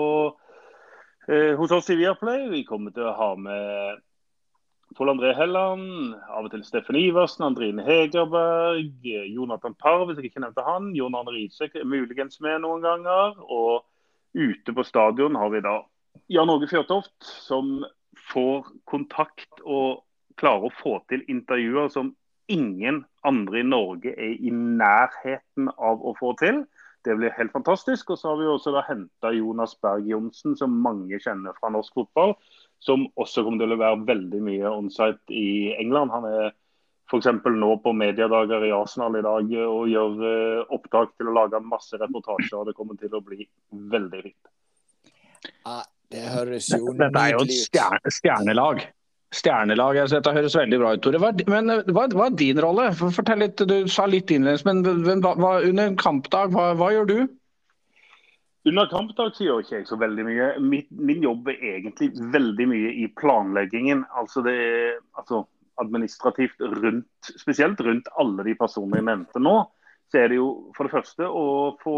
eh, hos oss i Viaplay. Vi kommer til å ha med Pål André Helland, av og til Steffen Iversen, Andrine Hegerberg, Jonathan Parr, hvis jeg ikke nevnte han. Jon Arne Risek er muligens med noen ganger. Og ute på stadion har vi da Jan Åge Fjørtoft, som får kontakt og klarer å få til intervjuer som ingen andre i Norge er i nærheten av å få til. Det blir helt fantastisk. Og så har vi også da hentet Jonas Berg Johnsen, som mange kjenner fra norsk fotball, som også kommer til å være veldig mye on-site i England. Han er for eksempel nå på mediadager i Arsenal i dag og gjør opptak til å lage masse reportasjer, og det kommer til å bli veldig fint. Ja, det høres jo nydelig ut. Dette er jo et stjerne, stjernelag. Stjernelag, jeg synes dette høres veldig bra ut, Tore. Hva, men hva, hva er din rolle? Fortell litt, du sa litt innledningsvis, men hva, hva, under en kampdag, hva, hva gjør du? Under kampdag så gjør ikke jeg så veldig mye. Min, min jobb er egentlig veldig mye i planleggingen. Altså det er altså administrativt rundt, spesielt rundt alle de personene jeg nevnte nå, så er det jo for det første å få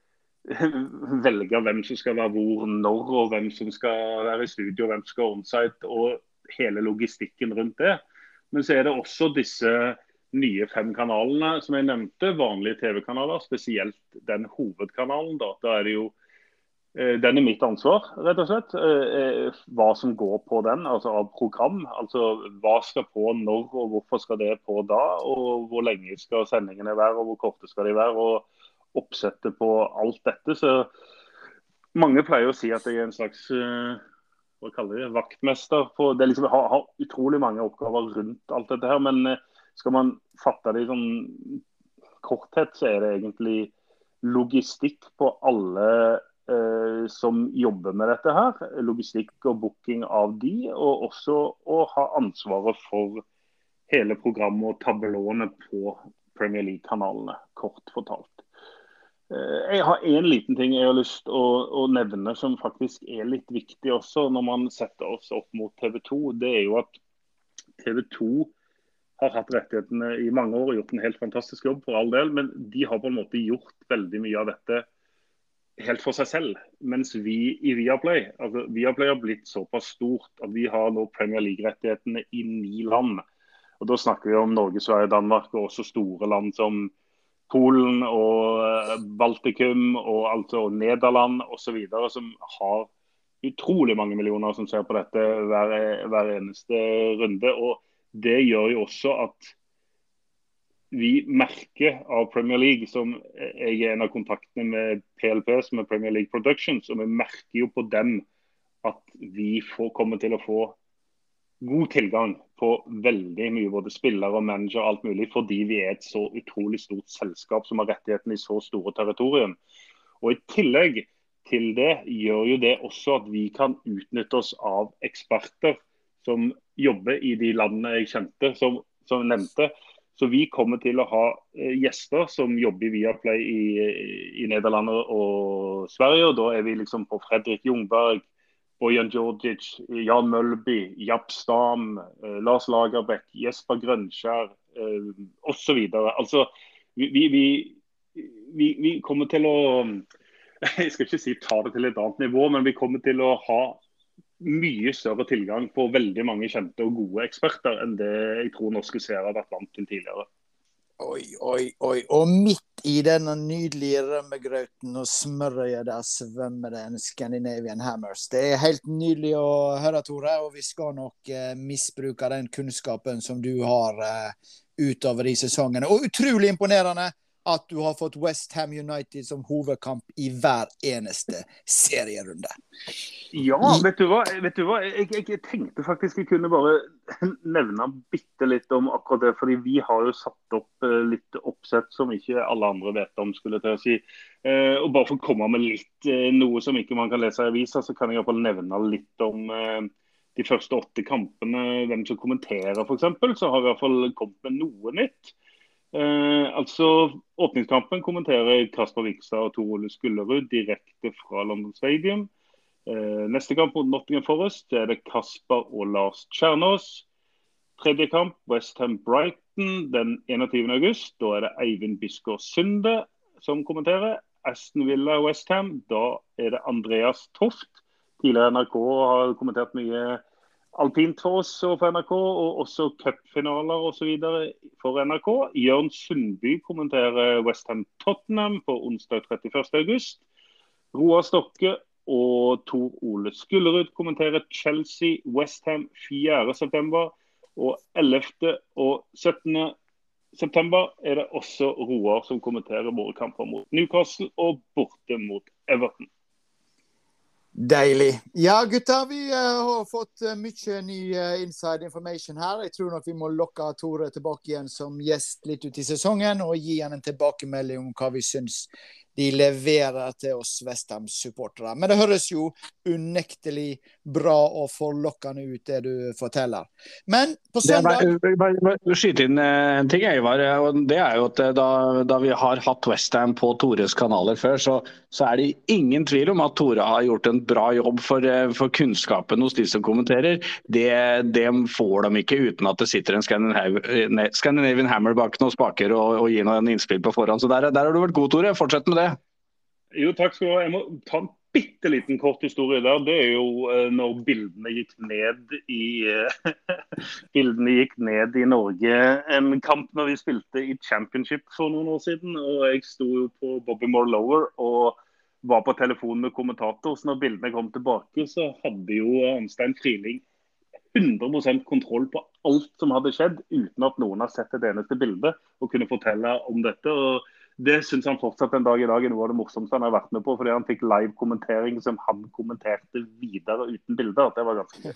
velge hvem som skal være hvor, når, og hvem som skal være i studio, hvem som skal on-site, og hele logistikken rundt det. Men så er det også disse nye fem kanalene som jeg nevnte, vanlige T V-kanaler, spesielt den hovedkanalen. Da, da er det jo, den er mitt ansvar, rett og slett. Hva som går på den, altså av program. Altså hva skal på når, og hvorfor skal det på da, og hvor lenge skal sendingene være, og hvor korte skal de være. Og oppsettet på alt dette. Så mange pleier å si at jeg er en slags uh, hva kaller det, vaktmester. På, det liksom, har, har utrolig mange oppgaver rundt alt dette her, men uh, skal man fatte det i sånn korthet, så er det egentlig logistikk på alle uh, som jobber med dette her. Logistikk og booking av de, og også å ha ansvaret for hele programmet og tablåene på Premier League-kanalene, kort fortalt. Jeg har en liten ting jeg har lyst å, å nevne som faktisk er litt viktig også når man setter oss opp mot T V to. Det er jo at T V to har hatt rettighetene i mange år og gjort en helt fantastisk jobb for all del, men de har på en måte gjort veldig mye av dette helt for seg selv. Mens vi i Viaplay, altså Viaplay har blitt såpass stort at vi har nå Premier League-rettighetene i ni land. Og da snakker vi om Norge, Sverige, Danmark og også store land som Polen og Baltikum og altså Nederland og så videre, som har utrolig mange millioner som ser på dette hver, hver eneste runde. Og det gjør jo også at vi merker av Premier League, som jeg er en av kontaktene med P L P, som er Premier League Productions, og vi merker jo på dem at vi får, kommer til å få god tilgang på veldig mye, både spillere og manager og alt mulig, fordi vi er et så utrolig stort selskap som har rettighetene i så store territorium. Og i tillegg til det gjør jo det også at vi kan utnytte oss av eksperter som jobber i de landene jeg kjente, som, som nevnte. Så vi kommer til å ha gjester som jobber i Viaplay i, i Nederland og Sverige, og da er vi liksom på Fredrik Ljungberg, Bojan Djordjic, Jan Mølby, Japp Stam, eh, Lars Lagerbäck, Jesper Grønskjær eh, og så videre. Altså, vi, vi, vi, vi kommer til å, jeg skal ikke si ta det til et annet nivå, men vi kommer til å ha mye større tilgang på veldig mange kjente og gode eksperter enn det jeg tror norske seere har vært vant til tidligere. Oi, oi, oi. Og midt i denne nydelige rømmegrøten og smørøyet der svømmer det en Scandinavian Hammers. Det er helt nydelig å høre, Tore, og vi skal nok eh, misbruke den kunnskapen som du har eh, utover i sesongene. Og utrolig imponerende at du har fått West Ham United som hovedkamp i hver eneste serierunde. Ja, vet du hva? Vet du hva? Jeg, jeg, jeg tenkte faktisk jeg kunne bare nevne bitte litt om akkurat det, fordi vi har jo satt opp uh, litt oppsett som ikke alle andre vet om, skulle jeg til å si. Uh, og bare for å komme med litt uh, noe som ikke man kan lese i aviser, så kan jeg i hvert fall nevne litt om uh, de første åtte kampene, hvem som kommenterer for eksempel, så har vi i hvert fall kommet med noe nytt. Uh, altså, åpningskampen kommenterer Kasper Vikstad og Tor Ole Skullerud direkte fra London Stadium. Uh, neste kamp mot Nottingham Forest er det Kasper og Lars Tjernås. Tredje kamp, West Ham Brighton den enogtyvende august. Da er det Eivind Bisgaard Sunde som kommenterer. Aston Villa West Ham, da er det Andreas Toft. Tidligere N R K har kommentert mye alpint for oss og for N R K, og også cupfinaler og så videre for N R K. Jørn Sundby kommenterer West Ham Tottenham på onsdag trettiførste august. Roar Stokke og Tor Ole Skullerud kommenterer Chelsea West Ham fjerde september, og ellevte og syttende september er det også Roar som kommenterer våre kamper mot Newcastle og borte mot Everton. Deilig. Ja, gutter, vi uh, har fått uh, mye ny uh, inside information her. Jeg tror nok vi må lokke Tore tilbake igjen som gjest litt ut i sesongen, og gi han en tilbakemelding om hva vi synes de leverer til oss West Ham-supportere. Men det høres jo unektelig bra og forlokkende ut det du forteller. Men på søndag... Bare skyte inn en ting, Eivar, og det er jo at da, da vi har hatt West Ham på Tores kanaler før, så, så er det ingen tvil om at Tore har gjort en bra jobb for, for kunnskapen hos de som kommenterer. Det, det får de ikke uten at det sitter en Scandinavian, Scandinavian Hammer bak noen spaker og, og gir noen innspill på forhånd. Så der, der har du vært god, Tore. Fortsett med det. Jo, takk skal du ha. Jeg må ta en bitte liten kort historie der. Det er jo uh, når bildene gikk ned i uh, bildene gikk ned i Norge. En kamp når vi spilte i Championship for noen år siden, og jeg sto jo på Bobby Moore Lower og var på telefonen med kommentator. Så når bildene kom tilbake, så hadde jo Arnstein Friling hundre prosent kontroll på alt som hadde skjedd, uten at noen har sett et eneste bilde og kunne fortelle om dette. Og det synes han fortsatt en dag i dag er noe av det morsomste han har vært med på, fordi han fikk live kommentering som han kommenterte videre uten bilder. Det var ganske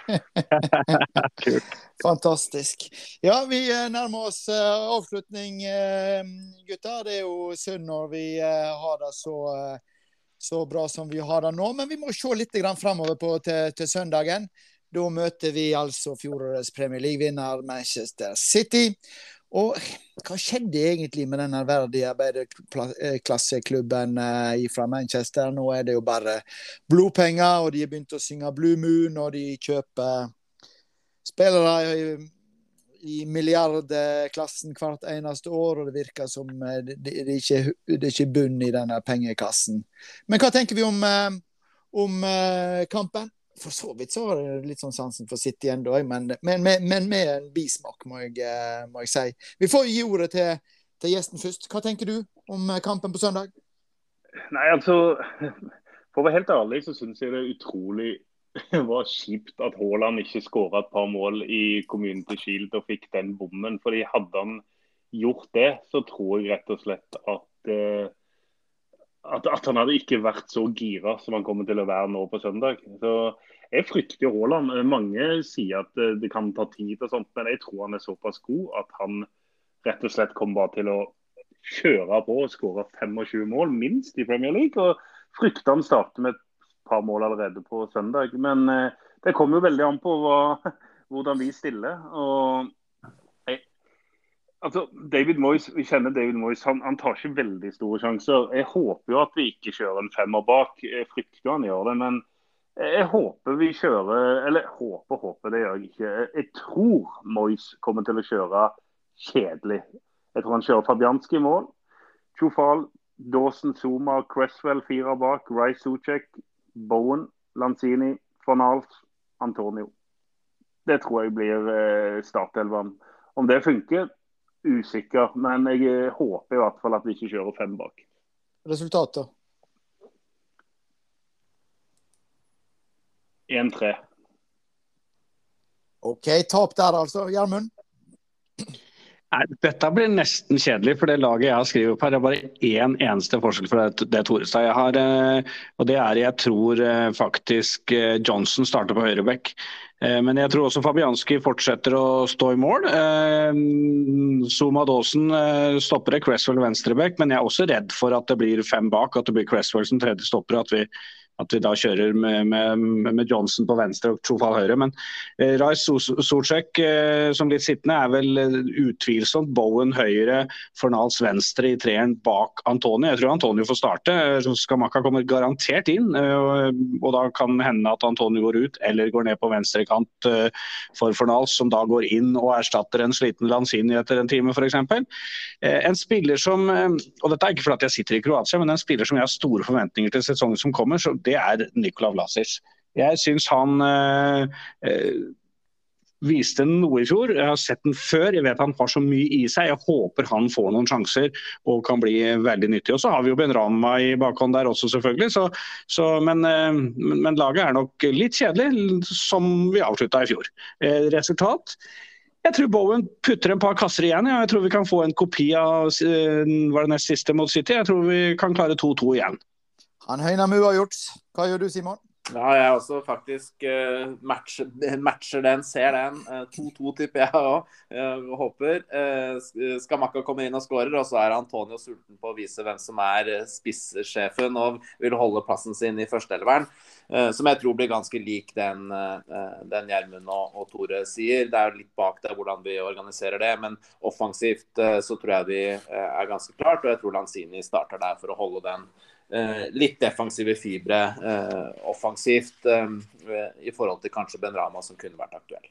Kult. Fantastisk. Ja, vi nærmer oss uh, avslutning, uh, gutter. Det er jo synd når vi uh, har det så, uh, så bra som vi har det nå, men vi må se litt grann fremover på til, til søndagen. Da møter vi altså fjorårets Premier League-vinner Manchester City. Og hva skjedde egentlig med denne verdige arbeiderklasseklubben eh, fra Manchester? Nå er det jo bare blodpenger, og de har begynt å synge Blue Moon, og de kjøper spillere i, i milliardklassen hvert eneste år, og det virker som eh, det, det, er ikke, det er ikke bunn i denne pengekassen. Men hva tenker vi om, eh, om eh, kampen? For så vidt så var det litt sånn sansen for City enda, men, men, men, men med en bismak, må jeg, må jeg si. Vi får gi ordet til, til gjesten først. Hva tenker du om kampen på søndag? Nei, altså, for å være helt ærlig så synes jeg det er utrolig var kjipt at Haaland ikke skåret et par mål i Community Shield og fikk den bommen, fordi hadde han gjort det, så tror jeg rett og slett at At, at han hadde ikke vært så gira som han kommer til å være nå på søndag. Så jeg frykter Haaland. Mange sier at det kan ta tid og sånt, men jeg tror han er såpass god at han rett og slett kommer bare til å kjøre på og skåre tjuefem mål, minst i Premier League. Og frykter han starter med et par mål allerede på søndag. Men eh, det kommer jo veldig an på hva, hvordan vi stiller. Og Altså, David Moyes, vi kjenner David Moyes, han, han tar ikke veldig store sjanser. Jeg håper jo at vi ikke kjører en femmer bak. Jeg frykter jo han gjør det, men jeg håper vi kjører, eller håper, håper, det gjør jeg ikke. Jeg tror Moyes kommer til å kjøre kjedelig. Jeg tror han kjører Fabianski i mål. Chufal, Dawson, Zuma, Cresswell, fire bak, Rice, Soucek, Bowen, Lanzini, Van Hals, Antonio. Det tror jeg blir startelveren. Om det funker, usikker, men jeg håper i hvert fall at vi ikke kjører fem bak. Resultatet? en tre. Ok, tap der altså. Gjermund? Nei, dette blir nesten kjedelig, for det laget jeg har skrivet opp her er bare en eneste forskjell for det, det Torestad jeg har, og det er jeg tror faktisk Johnson starter på høyrebekk. Men jeg tror også Fabianski fortsetter å stå i mål. Zuma Dawson stopper det, Cresswell venstrebekk, men jeg er også redd for at det blir fem bak, at det blir Cresswell som tredje stopper, at vi at vi da kjører med, med, med Johnson på venstre og Chufal høyre. Men eh, Rice Soucek eh, som litt sittende er vel utvilsomt Bowen høyre, Fornals venstre i treeren bak Antonio. Jeg tror Antonio får starte. Skamaka kommer garantert inn, eh, og da kan hende at Antonio går ut eller går ned på venstre kant eh, for Fornals, som da går inn og erstatter en sliten Lanzini etter en time for eksempel. Eh, en spiller som, eh, og dette er ikke fordi jeg sitter i Kroatia, men en spiller som jeg har store forventninger til sesongen som kommer, så det er Nikola Vlasic. Jeg synes han eh, eh, viste noe i fjor. Jeg har sett den før. Jeg vet han har så mye i seg. Jeg håper han får noen sjanser og kan bli veldig nyttig. Og så har vi jo Benrahma i bakhånd der også selvfølgelig. Så, så, men, eh, men laget er nok litt kjedelig, som vi avsluttet i fjor. Eh, resultat? Jeg tror Bowen putter en par kasser igjen. Ja. Jeg tror vi kan få en kopi av var det nest siste mot City. Jeg tror vi kan klare to to igjen. Han høyner med uavgjort. Hva gjør du, Simon? Ja, jeg også faktisk uh, matcher, matcher den, ser den. to to uh, tipper jeg også. Uh, håper. Uh, Skamaka kommer inn og skårer, og så er Antonio sulten på å vise hvem som er spisssjefen og vil holde plassen sin i førsteelveren. Uh, som jeg tror blir ganske lik den, uh, den Gjermund og, og Tore sier. Det er litt bak der hvordan vi organiserer det, men offensivt uh, så tror jeg de uh, er ganske klart, og jeg tror Lanzini starter der for å holde den Uh, litt defensive fibre uh, offensivt uh, i forhold til kanskje Benrahma som kunne vært aktuell.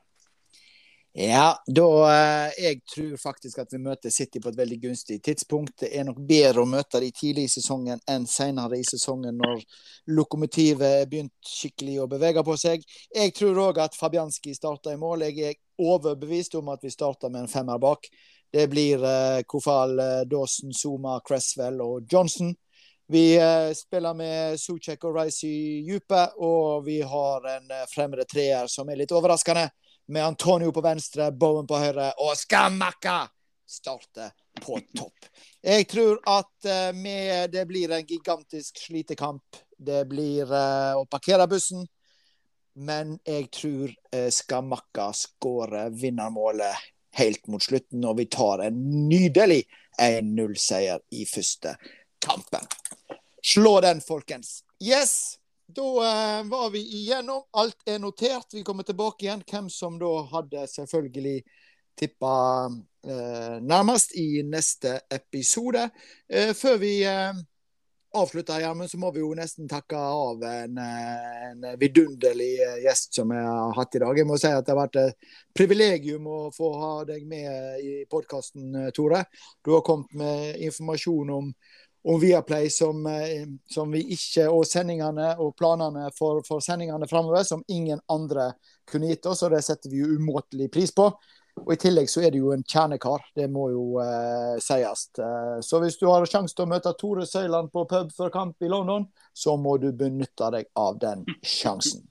Ja, da uh, jeg tror faktisk at vi møter City på et veldig gunstig tidspunkt. Det er nok bedre å møte de tidlig i sesongen enn senere i sesongen når lokomotivet begynt skikkelig å bevege på seg. Jeg tror også at Fabianski starter i mål. Jeg er overbevist om at vi starter med en femmer bak. Det blir uh, Kofal, uh, Dawson, Zuma, Cresswell og Johnson. Vi eh, spiller med Soucek og Rice i djupet, og vi har en eh, fremre treer som er litt overraskende, med Antonio på venstre, Bowen på høyre, og Skamaka starte på topp. Jeg tror at uh, med, det blir en gigantisk slitekamp. Det blir uh, å parkere bussen. Men jeg tror uh, Skamakka skårer vinnermålet helt mot slutten, og vi tar en nydelig en null seier i første kampen. Slå den, folkens. Yes! Da uh, var vi igjennom. Alt er notert. Vi kommer tilbake igjen. Hvem som da hadde selvfølgelig tippa uh, nærmest i neste episode. Uh, før vi uh, avslutter, Gjermund, så må vi jo nesten takke av en, en vidunderlig gjest som jeg har hatt i dag. Jeg må si at det har vært et privilegium å få ha deg med i podcasten, Tore. Du har kommet med informasjon om om Viaplay som, som vi ikke, og sendingene og planene for, for sendingene fremover, som ingen andre kunne gitt oss, og det setter vi jo umåtelig pris på. Og i tillegg så er det jo en kjernekar, det må jo eh, sies. Så hvis du har sjanse til å møte Tore Søyland på pub for kamp i London, så må du benytte deg av den sjansen.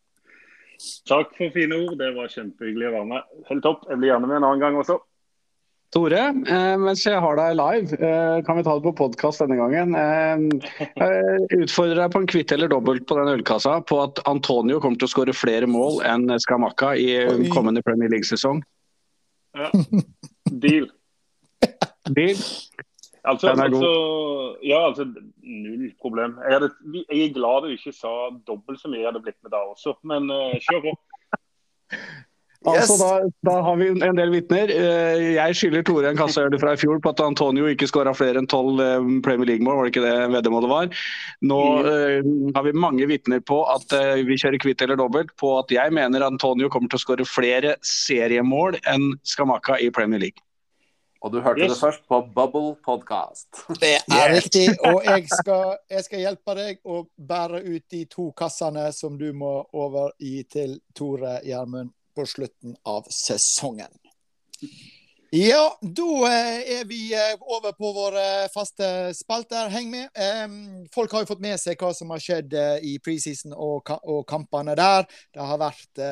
Takk for fine ord, det var kjempehyggelig å være med. Helt topp, jeg blir gjerne med en annen gang også. Tore, eh, mens jeg har deg live, eh, kan vi ta det på podcast denne gangen. Eh, jeg utfordrer deg på en kvitt eller dobbelt på den ølkassa, på at Antonio kommer til å skåre flere mål enn Skamakka i kommende Premier League-sesong. Ja, deal. Deal? Altså, altså, ja, altså, null problem. Jeg, hadde, jeg er glad du ikke sa dobbelt så mye jeg hadde blitt med da også, men uh, kjør på. Altså, da, da har vi en del vittner. Jeg skylder Tore en kasseøl fra i fjor på at Antonio ikke skåret flere enn tolv Premier League-mål, var det ikke det veddemålet var? Nå uh, har vi mange vittner på at uh, vi kjører kvitt eller dobbelt, på at jeg mener Antonio kommer til å skåre flere seriemål enn Skamakka i Premier League. Og du hørte yes. det først på Bubble Podcast. Det er yes. riktig, og jeg skal, jeg skal hjelpe deg å bære ut de to kassene som du må over i til Tore Gjermund på slutten av sesongen. Ja, da er vi over på våre faste spalter. Heng med. Folk har jo fått med seg hva som har skjedd i preseason og, og kampene der. Det har vært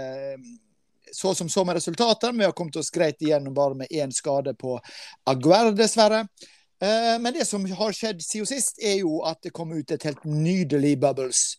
så som så med resultater. Vi har kommet oss greit igjennom bare med en skade på Aguerd, dessverre. Men det som har skjedd siden sist er jo at det kom ut et helt nydelig Bubbles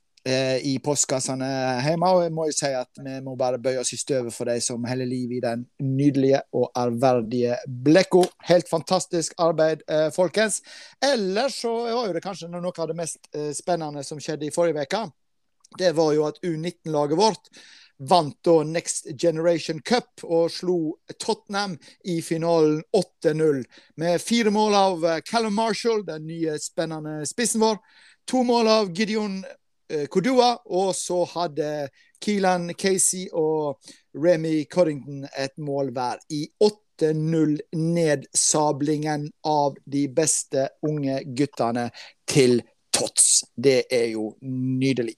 i postkassene hjemme, og jeg må jo si at vi må bare bøye oss i støvet for deg som heller liv i den nydelige og ærverdige Blekko. Helt fantastisk arbeid, eh, folkens. Ellers så var jo det kanskje noe av det mest eh, spennende som skjedde i forrige veka. Det var jo at U nitten-laget vårt vant da Next Generation Cup og slo Tottenham i finalen åtte null med fire mål av Callum Marshall, den nye spennende spissen vår, to mål av Gideon Kodua, og så hadde Keelan Casey og Remy Corrington et mål hver i åtte null nedsablingen av de beste unge guttene til Tots. Det er jo nydelig.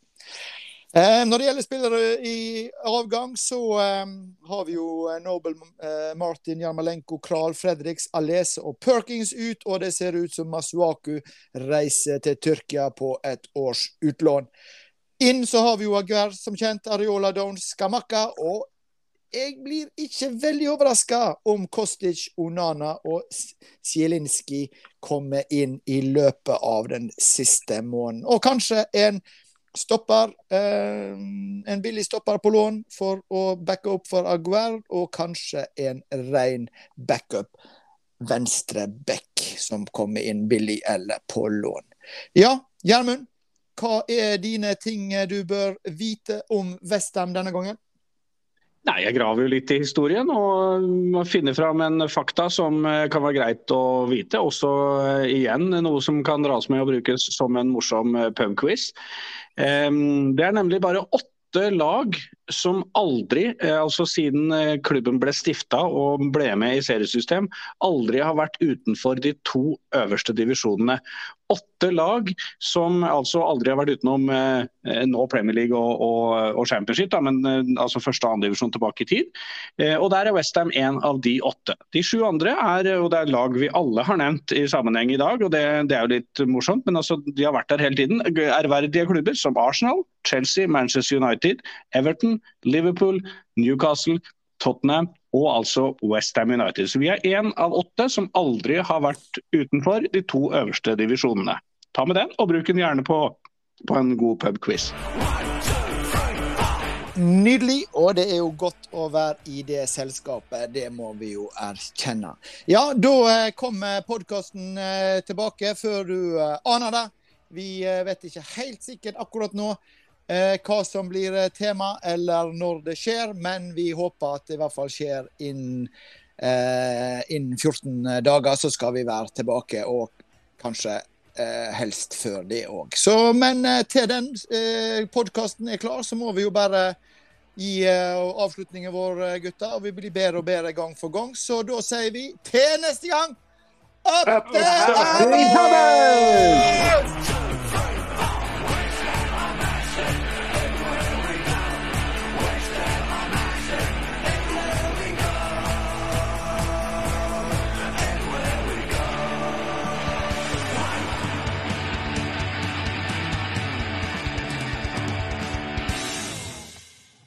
Eh, når det gjelder spillere i avgang, så eh, har vi jo Noble, eh, Martin, Jarmolenko, Kral, Fredriks, Alese og Perkins ut, og det ser ut som Masuaku reiser til Tyrkia på et års utlån. Inn så har vi jo Aguerd, som kjent, Areola, Downs, Skamakka, og jeg blir ikke veldig overrasket om Kostic, Onana og Zielinski kommer inn i løpet av den siste måneden. Og kanskje en stopper, eh, en billig stopper på lån for å backe opp for Aguerd, og kanskje en ren backup venstre back som kommer inn billig eller på lån. Ja, Gjermund, hva er dine ting du bør vite om West Ham denne gangen? Nei, jeg graver jo litt i historien og finner fram en fakta som kan være greit å vite. Også igjen noe som kan dras med og brukes som en morsom pubquiz. Det er nemlig bare åtte lag som aldri, altså siden klubben ble stiftet og ble med i seriesystem, aldri har vært utenfor de to øverste divisjonene. Åtte lag som altså aldri har vært utenom eh, nå Premier League og, og, og Championship, da, men eh, altså første og andre divisjon tilbake i tid. Eh, og der er West Ham en av de åtte. De sju andre er, og det er lag vi alle har nevnt i sammenheng i dag, og det, det er jo litt morsomt, men altså, de har vært der hele tiden. Ærverdige klubber som Arsenal, Chelsea, Manchester United, Everton, Liverpool, Newcastle, Tottenham og altså West Ham United. Så vi er en av åtte som aldri har vært utenfor de to øverste divisjonene. Ta med den, og bruk den gjerne på, på en god pub-quiz. Nydelig, og det er jo godt å være i det selskapet, det må vi jo erkjenne. Ja, da kommer podcasten tilbake før du aner det. Vi vet ikke helt sikkert akkurat nå eh, hva som blir tema, eller når det skjer, men vi håper at det i hvert fall skjer innen, eh, innen fjorten dager, så skal vi være tilbake, og kanskje eh, helst før det også. Så, men eh, til den eh, podcasten er klar, så må vi jo bare gi eh, avslutningen vår, gutter, og vi blir bedre og bedre gang for gang, så da sier vi til neste gang! Up the